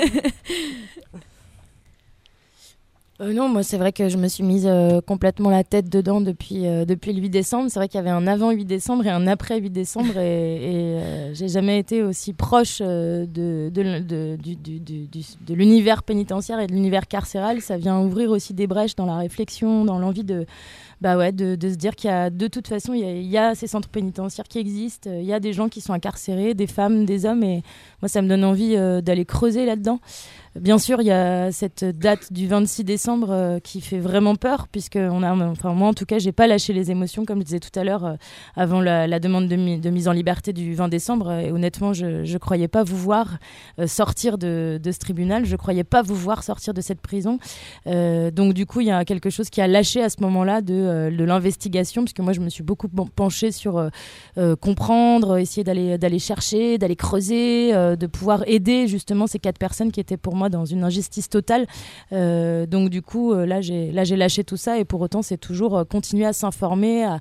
Euh, non, moi c'est vrai que je me suis mise euh, complètement la tête dedans depuis, euh, depuis le huit décembre. C'est vrai qu'il y avait un avant huit décembre et un après huit décembre et, et euh, j'ai jamais été aussi proche euh, de, de, de, du, du, du, du, de l'univers pénitentiaire et de l'univers carcéral. Ça vient ouvrir aussi des brèches dans la réflexion, dans l'envie de, bah ouais, de, de se dire qu'il y a de toute façon, il y a, il y a ces centres pénitentiaires qui existent, il y a des gens qui sont incarcérés, des femmes, des hommes, et moi ça me donne envie euh, d'aller creuser là-dedans. Bien sûr, il y a cette date du vingt-six décembre euh, qui fait vraiment peur, puisque on a, enfin moi en tout cas, j'ai pas lâché les émotions, comme je disais tout à l'heure, euh, avant la, la demande de, mi- de mise en liberté du vingt décembre. Et honnêtement, je, je croyais pas vous voir euh, sortir de, de ce tribunal, je croyais pas vous voir sortir de cette prison. Euh, donc du coup, il y a quelque chose qui a lâché à ce moment-là de, euh, de l'investigation, puisque moi je me suis beaucoup penchée sur euh, euh, comprendre, essayer d'aller, d'aller chercher, d'aller creuser, euh, de pouvoir aider justement ces quatre personnes qui étaient pour moi dans une injustice totale. Euh, donc du coup, euh, là, j'ai, là, j'ai lâché tout ça et pour autant, c'est toujours euh, continuer à s'informer, à,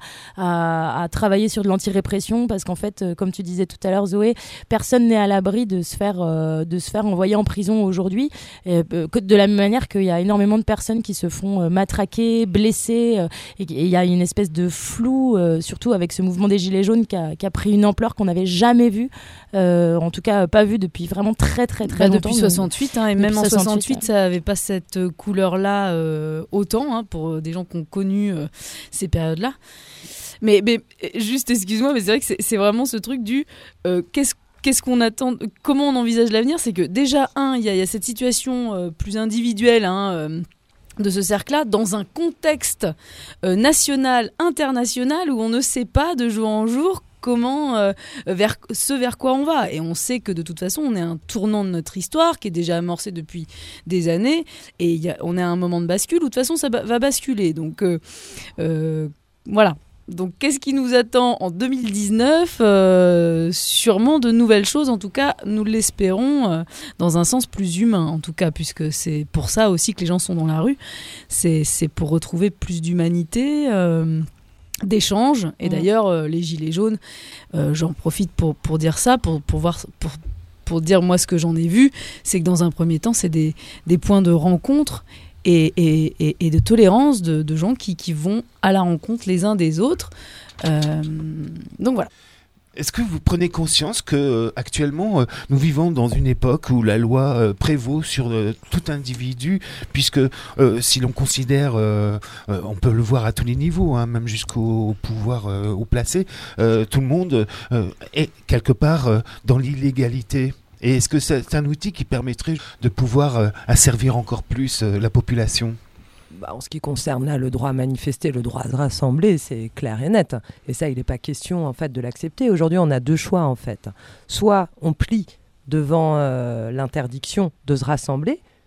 à, à travailler sur de l'anti-répression parce qu'en fait, euh, comme tu disais tout à l'heure, Zoé, personne n'est à l'abri de se faire, euh, de se faire envoyer en prison aujourd'hui. Et, euh, de la même manière qu'il y a énormément de personnes qui se font euh, matraquer, blesser euh, et il y a une espèce de flou, euh, surtout avec ce mouvement des Gilets jaunes qui a, qui a pris une ampleur qu'on n'avait jamais vue, euh, en tout cas pas vue depuis vraiment très très très bah, longtemps. Depuis soixante-huit, hein, et même en soixante-huit, ouais. Ça n'avait pas cette couleur-là euh, autant, hein, pour des gens qui ont connu euh, ces périodes-là. Mais, mais juste, excuse-moi, mais c'est vrai que c'est, c'est vraiment ce truc du euh, qu'est-ce Qu'est-ce qu'on attend, comment on envisage l'avenir ? C'est que déjà, un, il y, y a cette situation euh, plus individuelle, hein, euh, de ce cercle-là, dans un contexte euh, national, international, où on ne sait pas de jour en jour comment, euh, vers, ce vers quoi on va. Et on sait que de toute façon, on est à un tournant de notre histoire qui est déjà amorcé depuis des années, et y a, on est à un moment de bascule où de toute façon, ça ba- va basculer. Donc, euh, euh, voilà. Donc, qu'est-ce qui nous attend en deux mille dix-neuf ? euh, Sûrement de nouvelles choses, en tout cas, nous l'espérons, euh, dans un sens plus humain, en tout cas, puisque c'est pour ça aussi que les gens sont dans la rue. C'est, c'est pour retrouver plus d'humanité, euh, d'échanges. Et mmh. d'ailleurs, euh, les Gilets jaunes, euh, j'en profite pour, pour dire ça, pour, pour voir... Pour, pour dire moi ce que j'en ai vu, c'est que dans un premier temps, c'est des, des points de rencontre Et, et, et, et de tolérance de, de gens qui, qui vont à la rencontre les uns des autres. Euh, donc voilà. Est-ce que vous prenez conscience que euh, actuellement euh, nous vivons dans une époque où la loi euh, prévaut sur euh, tout individu, puisque euh, si l'on considère, euh, euh, on peut le voir à tous les niveaux, hein, même jusqu'au pouvoir euh, haut placé, euh, tout le monde euh, est quelque part euh, dans l'illégalité. Et est-ce que c'est un outil qui permettrait de pouvoir euh, asservir encore plus euh, la population ? Bah, en ce qui concerne là, le droit à manifester, le droit à se rassembler, c'est clair et net. Et ça, il n'est pas question en fait, de l'accepter. Aujourd'hui, on a deux choix en fait. Soit on plie devant euh, l'interdiction de se rassembler,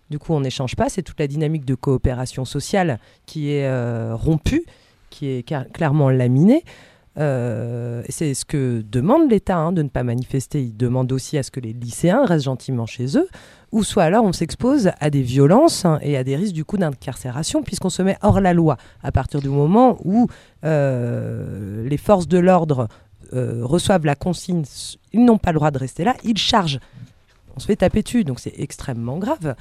Du coup, on n'échange pas. C'est toute la dynamique de coopération sociale qui est euh, rompue, qui est car- clairement laminée. Euh, c'est ce que demande l'État, hein, de ne pas manifester. Il demande aussi à ce que les lycéens restent gentiment chez eux, ou soit alors on s'expose à des violences, hein, et à des risques du coup d'incarcération, puisqu'on se met hors la loi à partir du moment où euh, les forces de l'ordre euh, reçoivent la consigne, ils n'ont pas le droit de rester là, ils chargent. On se fait taper dessus, donc c'est extrêmement grave.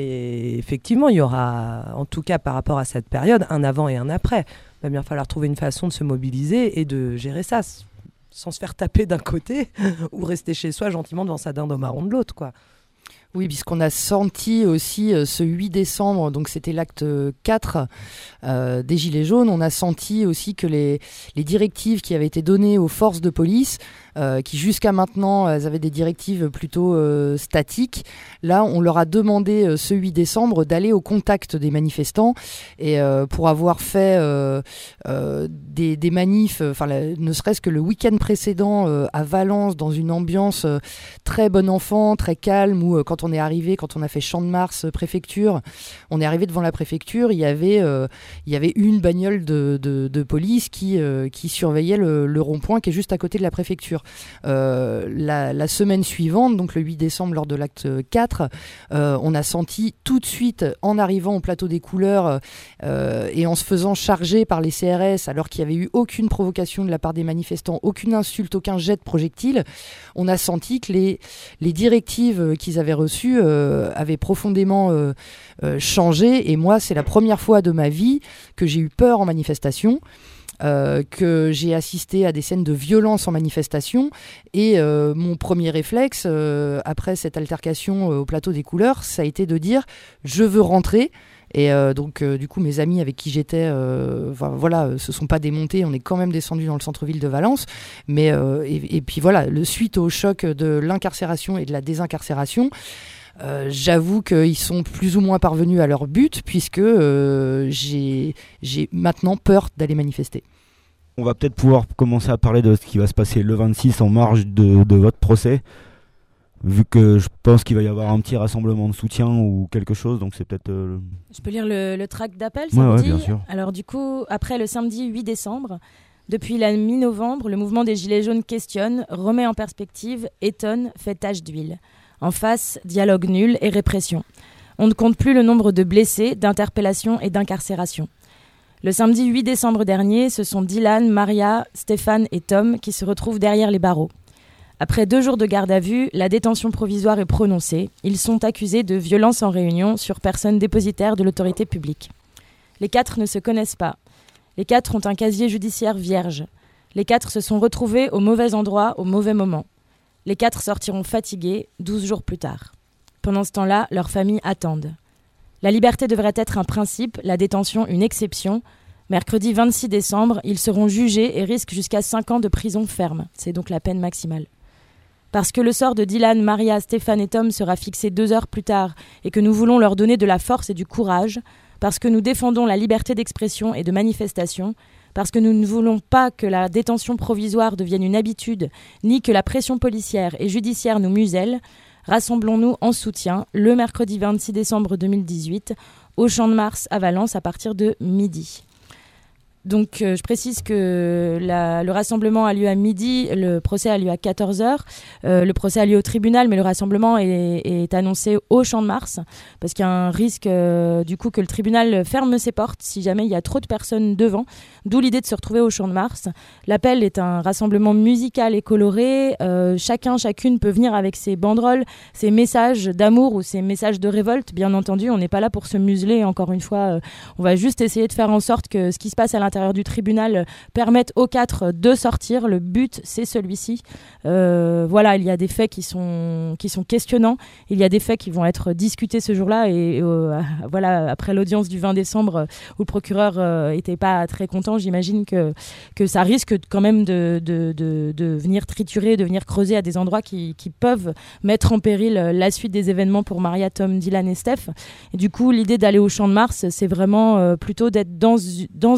Et effectivement, il y aura, en tout cas par rapport à cette période, un avant et un après. Il va bien falloir trouver une façon de se mobiliser et de gérer ça, sans se faire taper d'un côté ou rester chez soi gentiment devant sa dinde au marron de l'autre, quoi. Oui, puisqu'on a senti aussi euh, ce huit décembre, donc c'était l'acte quatre euh, des Gilets jaunes, on a senti aussi que les, les directives qui avaient été données aux forces de police, euh, qui jusqu'à maintenant elles avaient des directives plutôt euh, statiques, là on leur a demandé euh, ce huit décembre d'aller au contact des manifestants, et euh, pour avoir fait euh, euh, des, des manifs, enfin ne serait-ce que le week-end précédent euh, à Valence, dans une ambiance euh, très bon enfant, très calme, où euh, quand on est arrivé, quand on a fait Champ de Mars, euh, préfecture, on est arrivé devant la préfecture, il y avait, euh, il y avait une bagnole de, de, de police qui, euh, qui surveillait le, le rond-point qui est juste à côté de la préfecture. Euh, la, la semaine suivante, donc le huit décembre, lors de l'acte quatre, euh, on a senti tout de suite, en arrivant au plateau des couleurs euh, et en se faisant charger par les C R S, alors qu'il n'y avait eu aucune provocation de la part des manifestants, aucune insulte, aucun jet de projectile, on a senti que les, les directives qu'ils avaient reçues Euh, avait profondément euh, euh, changé, et moi c'est la première fois de ma vie que j'ai eu peur en manifestation, euh, que j'ai assisté à des scènes de violence en manifestation, et euh, mon premier réflexe euh, après cette altercation euh, au plateau des couleurs, ça a été de dire je veux rentrer. Et euh, donc, euh, du coup, mes amis avec qui j'étais, euh, voilà, euh, se sont pas démontés. On est quand même descendus dans le centre-ville de Valence. Mais, euh, et, et puis voilà, le, suite au choc de l'incarcération et de la désincarcération, euh, j'avoue qu'ils sont plus ou moins parvenus à leur but, puisque euh, j'ai, j'ai maintenant peur d'aller manifester. On va peut-être pouvoir commencer à parler de ce qui va se passer le vingt-six en marge de, de votre procès. Vu que je pense qu'il va y avoir un petit rassemblement de soutien ou quelque chose, donc c'est peut-être... Euh... Je peux lire le, le tract d'appel, ça ouais, vous ouais, dit ? bien sûr. Alors du coup, après le samedi huit décembre, depuis la mi-novembre, le mouvement des Gilets jaunes questionne, remet en perspective, étonne, fait tache d'huile. En face, dialogue nul et répression. On ne compte plus le nombre de blessés, d'interpellations et d'incarcérations. Le samedi huit décembre dernier, ce sont Dylan, Maria, Stéphane et Tom qui se retrouvent derrière les barreaux. Après deux jours de garde à vue, la détention provisoire est prononcée. Ils sont accusés de violence en réunion sur personne dépositaire de l'autorité publique. Les quatre ne se connaissent pas. Les quatre ont un casier judiciaire vierge. Les quatre se sont retrouvés au mauvais endroit, au mauvais moment. Les quatre sortiront fatigués, douze jours plus tard. Pendant ce temps-là, leurs familles attendent. La liberté devrait être un principe, la détention une exception. Mercredi vingt-six décembre, ils seront jugés et risquent jusqu'à cinq ans de prison ferme. C'est donc la peine maximale. Parce que le sort de Dylan, Maria, Stéphane et Tom sera fixé deux heures plus tard et que nous voulons leur donner de la force et du courage, parce que nous défendons la liberté d'expression et de manifestation, parce que nous ne voulons pas que la détention provisoire devienne une habitude, ni que la pression policière et judiciaire nous muselle, rassemblons-nous en soutien le mercredi vingt-six décembre deux mille dix-huit au Champ de Mars à Valence à partir de midi. Donc euh, je précise que la, le rassemblement a lieu à midi, le procès a lieu à quatorze heures. Euh, le procès a lieu au tribunal, mais le rassemblement est, est annoncé au Champ de Mars, parce qu'il y a un risque euh, du coup que le tribunal ferme ses portes si jamais il y a trop de personnes devant, d'où l'idée de se retrouver au Champ de Mars. L'appel est un rassemblement musical et coloré, euh, chacun, chacune peut venir avec ses banderoles, ses messages d'amour ou ses messages de révolte, bien entendu, on n'est pas là pour se museler, encore une fois, euh, on va juste essayer de faire en sorte que ce qui se passe à l'intérieur du tribunal permettent aux quatre de sortir. Le but, c'est celui-ci. Euh, voilà, il y a des faits qui sont, qui sont questionnants. Il y a des faits qui vont être discutés ce jour-là. Et euh, voilà, après l'audience du vingt décembre, où le procureur n'était euh, pas très content, j'imagine que, que ça risque quand même de, de, de, de venir triturer, de venir creuser à des endroits qui, qui peuvent mettre en péril la suite des événements pour Maria, Tom, Dylan et Steph. Et du coup, l'idée d'aller au Champ de Mars, c'est vraiment euh, plutôt d'être dans, dans un soutien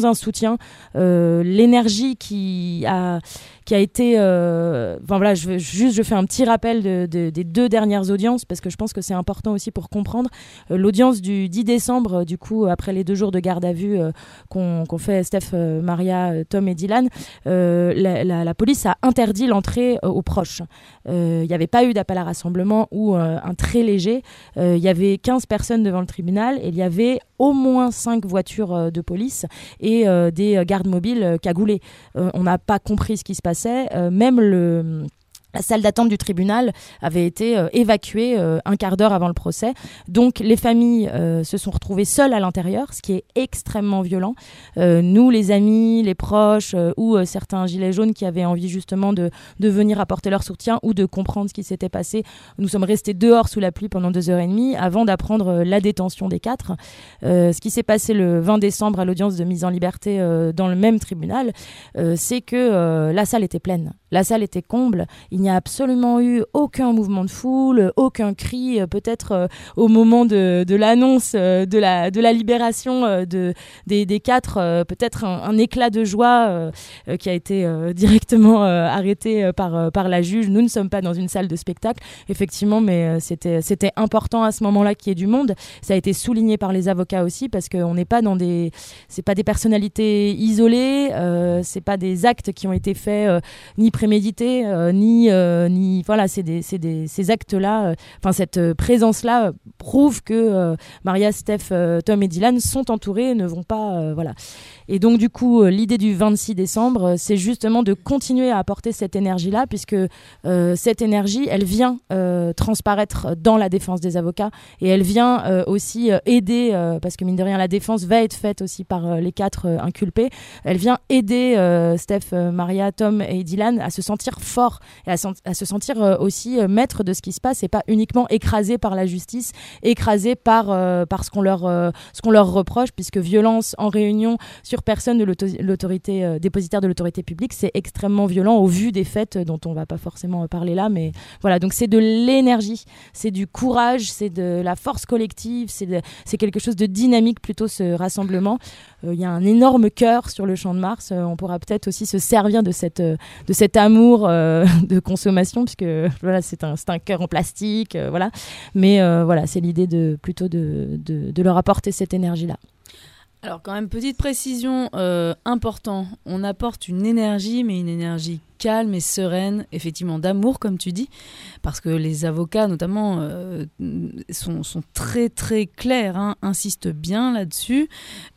soutien, euh, l'énergie qui a qui a été, euh, enfin voilà, je veux, juste je fais un petit rappel de, de, des deux dernières audiences parce que je pense que c'est important aussi pour comprendre euh, l'audience du dix décembre, euh, du coup après les deux jours de garde à vue euh, qu'on, qu'on fait Steph, euh, Maria, euh, Tom et Dylan, euh, la, la, la police a interdit l'entrée euh, aux proches. Il euh, n'y avait pas eu d'appel à rassemblement ou euh, un très léger. Il euh, y avait quinze personnes devant le tribunal et il y avait au moins cinq voitures euh, de police et euh, des gardes mobiles euh, cagoulés. Euh, on n'a pas compris ce qui se passait. Euh, même le... La salle d'attente du tribunal avait été euh, évacuée euh, un quart d'heure avant le procès. Donc les familles euh, se sont retrouvées seules à l'intérieur, ce qui est extrêmement violent. Euh, nous, les amis, les proches euh, ou euh, certains gilets jaunes qui avaient envie justement de, de venir apporter leur soutien ou de comprendre ce qui s'était passé, nous sommes restés dehors sous la pluie pendant deux heures et demie avant d'apprendre euh, la détention des quatre. Euh, ce qui s'est passé le vingt décembre à l'audience de mise en liberté euh, dans le même tribunal, euh, c'est que euh, la salle était pleine. La salle était comble. Il n'y a absolument eu aucun mouvement de foule, aucun cri, euh, peut-être euh, au moment de, de l'annonce euh, de, la, de la libération euh, de, des, des quatre, euh, peut-être un, un éclat de joie euh, euh, qui a été euh, directement euh, arrêté euh, par, euh, par la juge. Nous ne sommes pas dans une salle de spectacle, effectivement, mais euh, c'était, c'était important à ce moment-là qu'il y ait du monde. Ça a été souligné par les avocats aussi, parce qu'on n'est pas dans des... C'est pas des personnalités isolées, euh, c'est pas des actes qui ont été faits euh, ni prémédités, euh, ni... Euh, ni voilà, c'est des, c'est des, ces actes-là, enfin euh, cette euh, présence-là euh, prouve que euh, Maria, Steph, euh, Tom et Dylan sont entourés et ne vont pas, euh, voilà. Et donc du coup, euh, l'idée du vingt-six décembre, euh, c'est justement de continuer à apporter cette énergie-là, puisque euh, cette énergie, elle vient euh, transparaître dans la défense des avocats et elle vient euh, aussi euh, aider, euh, parce que mine de rien, la défense va être faite aussi par euh, les quatre euh, inculpés. Elle vient aider euh, Steph, euh, Maria, Tom et Dylan à se sentir forts et à, sen- à se sentir euh, aussi euh, maître de ce qui se passe et pas uniquement écrasés par la justice, écrasés par, euh, par ce qu'on leur, euh, ce qu'on leur reproche, puisque violence en réunion sur personne de l'auto- l'autorité euh, dépositaire de l'autorité publique, c'est extrêmement violent au vu des faits dont on va pas forcément parler là, mais voilà, donc c'est de l'énergie, c'est du courage, c'est de la force collective, c'est, de, c'est quelque chose de dynamique plutôt, ce rassemblement. Il euh, y a un énorme cœur sur le Champ de Mars, euh, on pourra peut-être aussi se servir de, cette, euh, de cet amour euh, de consommation, puisque voilà, c'est un, c'est un cœur en plastique, euh, voilà. Mais euh, voilà, c'est l'idée de, plutôt de, de, de leur apporter cette énergie-là. Alors quand même, petite précision euh, important, on apporte une énergie, mais une énergie calme et sereine, effectivement d'amour comme tu dis, parce que les avocats notamment euh, sont, sont très très clairs, hein, insistent bien là-dessus.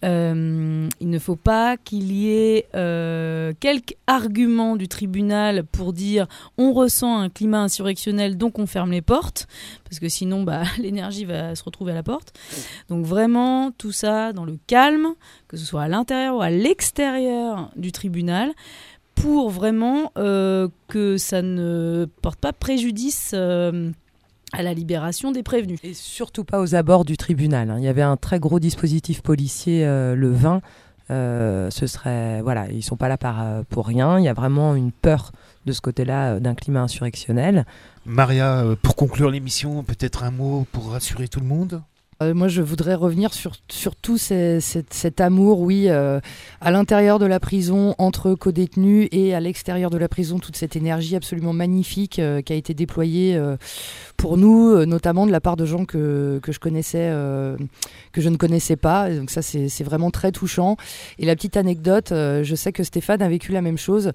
Euh, il ne faut pas qu'il y ait euh, quelques arguments du tribunal pour dire on ressent un climat insurrectionnel donc on ferme les portes, parce que sinon bah, l'énergie va se retrouver à la porte. Donc vraiment tout ça dans le calme, que ce soit à l'intérieur ou à l'extérieur du tribunal, pour vraiment euh, que ça ne porte pas préjudice euh, à la libération des prévenus. Et surtout pas aux abords du tribunal. Hein. Il y avait un très gros dispositif policier euh, le vingt. Euh, ce serait, voilà, ils sont pas là par, euh, pour rien. Il y a vraiment une peur de ce côté-là euh, d'un climat insurrectionnel. Maria, euh, pour conclure l'émission, peut-être un mot pour rassurer tout le monde ? Euh, moi, je voudrais revenir sur, sur tout ces, cet, cet amour, oui, euh, à l'intérieur de la prison, entre co-détenus, et à l'extérieur de la prison, toute cette énergie absolument magnifique euh, qui a été déployée euh, pour nous, euh, notamment de la part de gens que, que je connaissais, euh, que je ne connaissais pas. Et donc ça, c'est, c'est vraiment très touchant. Et la petite anecdote, euh, je sais que Stéphane a vécu la même chose.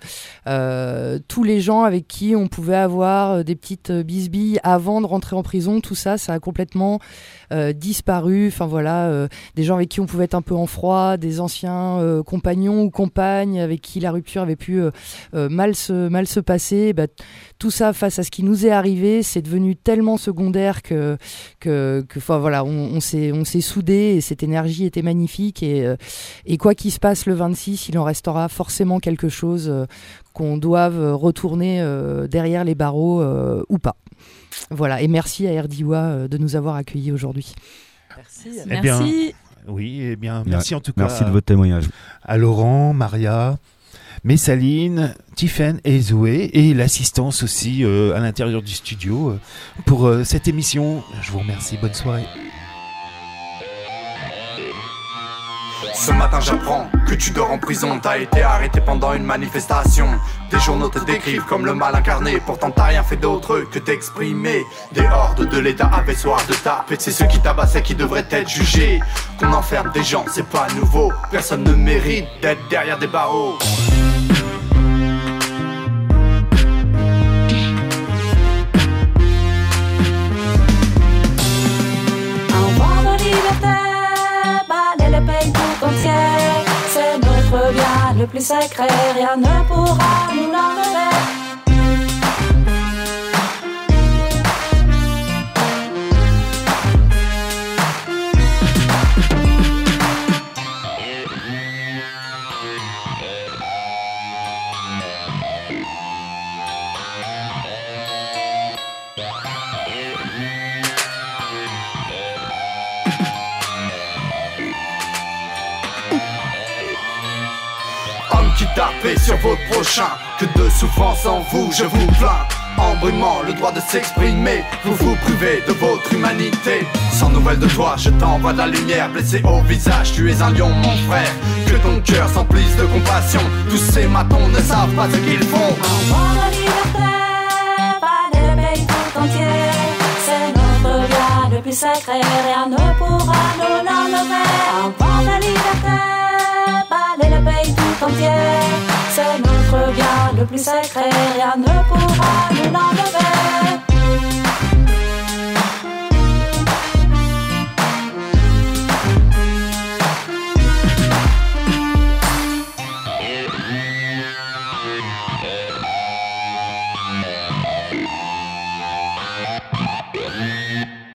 Euh, tous les gens avec qui on pouvait avoir des petites bisbilles avant de rentrer en prison, tout ça, ça a complètement euh, disparu. Enfin voilà, euh, des gens avec qui on pouvait être un peu en froid, des anciens euh, compagnons ou compagnes avec qui la rupture avait pu euh, euh, mal se mal se passer. Bah, tout ça face à ce qui nous est arrivé, c'est devenu tellement secondaire que que, que enfin, voilà, on, on s'est on s'est soudés et cette énergie était magnifique et euh, et quoi qu'il se passe le vingt-six, il en restera forcément quelque chose euh, qu'on doive retourner euh, derrière les barreaux euh, ou pas. Voilà, et merci à R D I W A euh, de nous avoir accueillis aujourd'hui. Merci. Eh bien, Merci. oui, eh bien, merci en tout cas. Merci de votre témoignage. À Laurent, Maria, Messaline, Tiffaine et Zoé, et l'assistance aussi euh, à l'intérieur du studio euh, pour euh, cette émission. Je vous remercie, bonne soirée. Ce matin j'apprends que tu dors en prison. T'as été arrêté pendant une manifestation. Des journaux te décrivent comme le mal incarné. Pourtant t'as rien fait d'autre que t'exprimer. Des hordes de l'État avaient soif de taper. C'est ceux qui tabassaient qui devraient être jugés. Qu'on enferme des gens c'est pas nouveau. Personne ne mérite d'être derrière des barreaux. C'est notre bien le plus sacré, rien ne pourra nous l'enlever. Tapez sur votre prochain, que de souffrance en vous je vous plains. En brimant le droit de s'exprimer, vous vous privez de votre humanité. Sans nouvelles de toi, je t'envoie de la lumière. Blessé au visage, tu es un lion mon frère. Que ton cœur s'emplisse de compassion. Tous ces matons ne savent pas ce qu'ils font. Envoie la liberté, balaie le pays tout entier. C'est notre bien le plus sacré, rien ne pourra nous l'enlever. Envoie la liberté, balaie le pays tout entier. C'est notre bien le plus sacré, rien ne pourra nous l'enlever.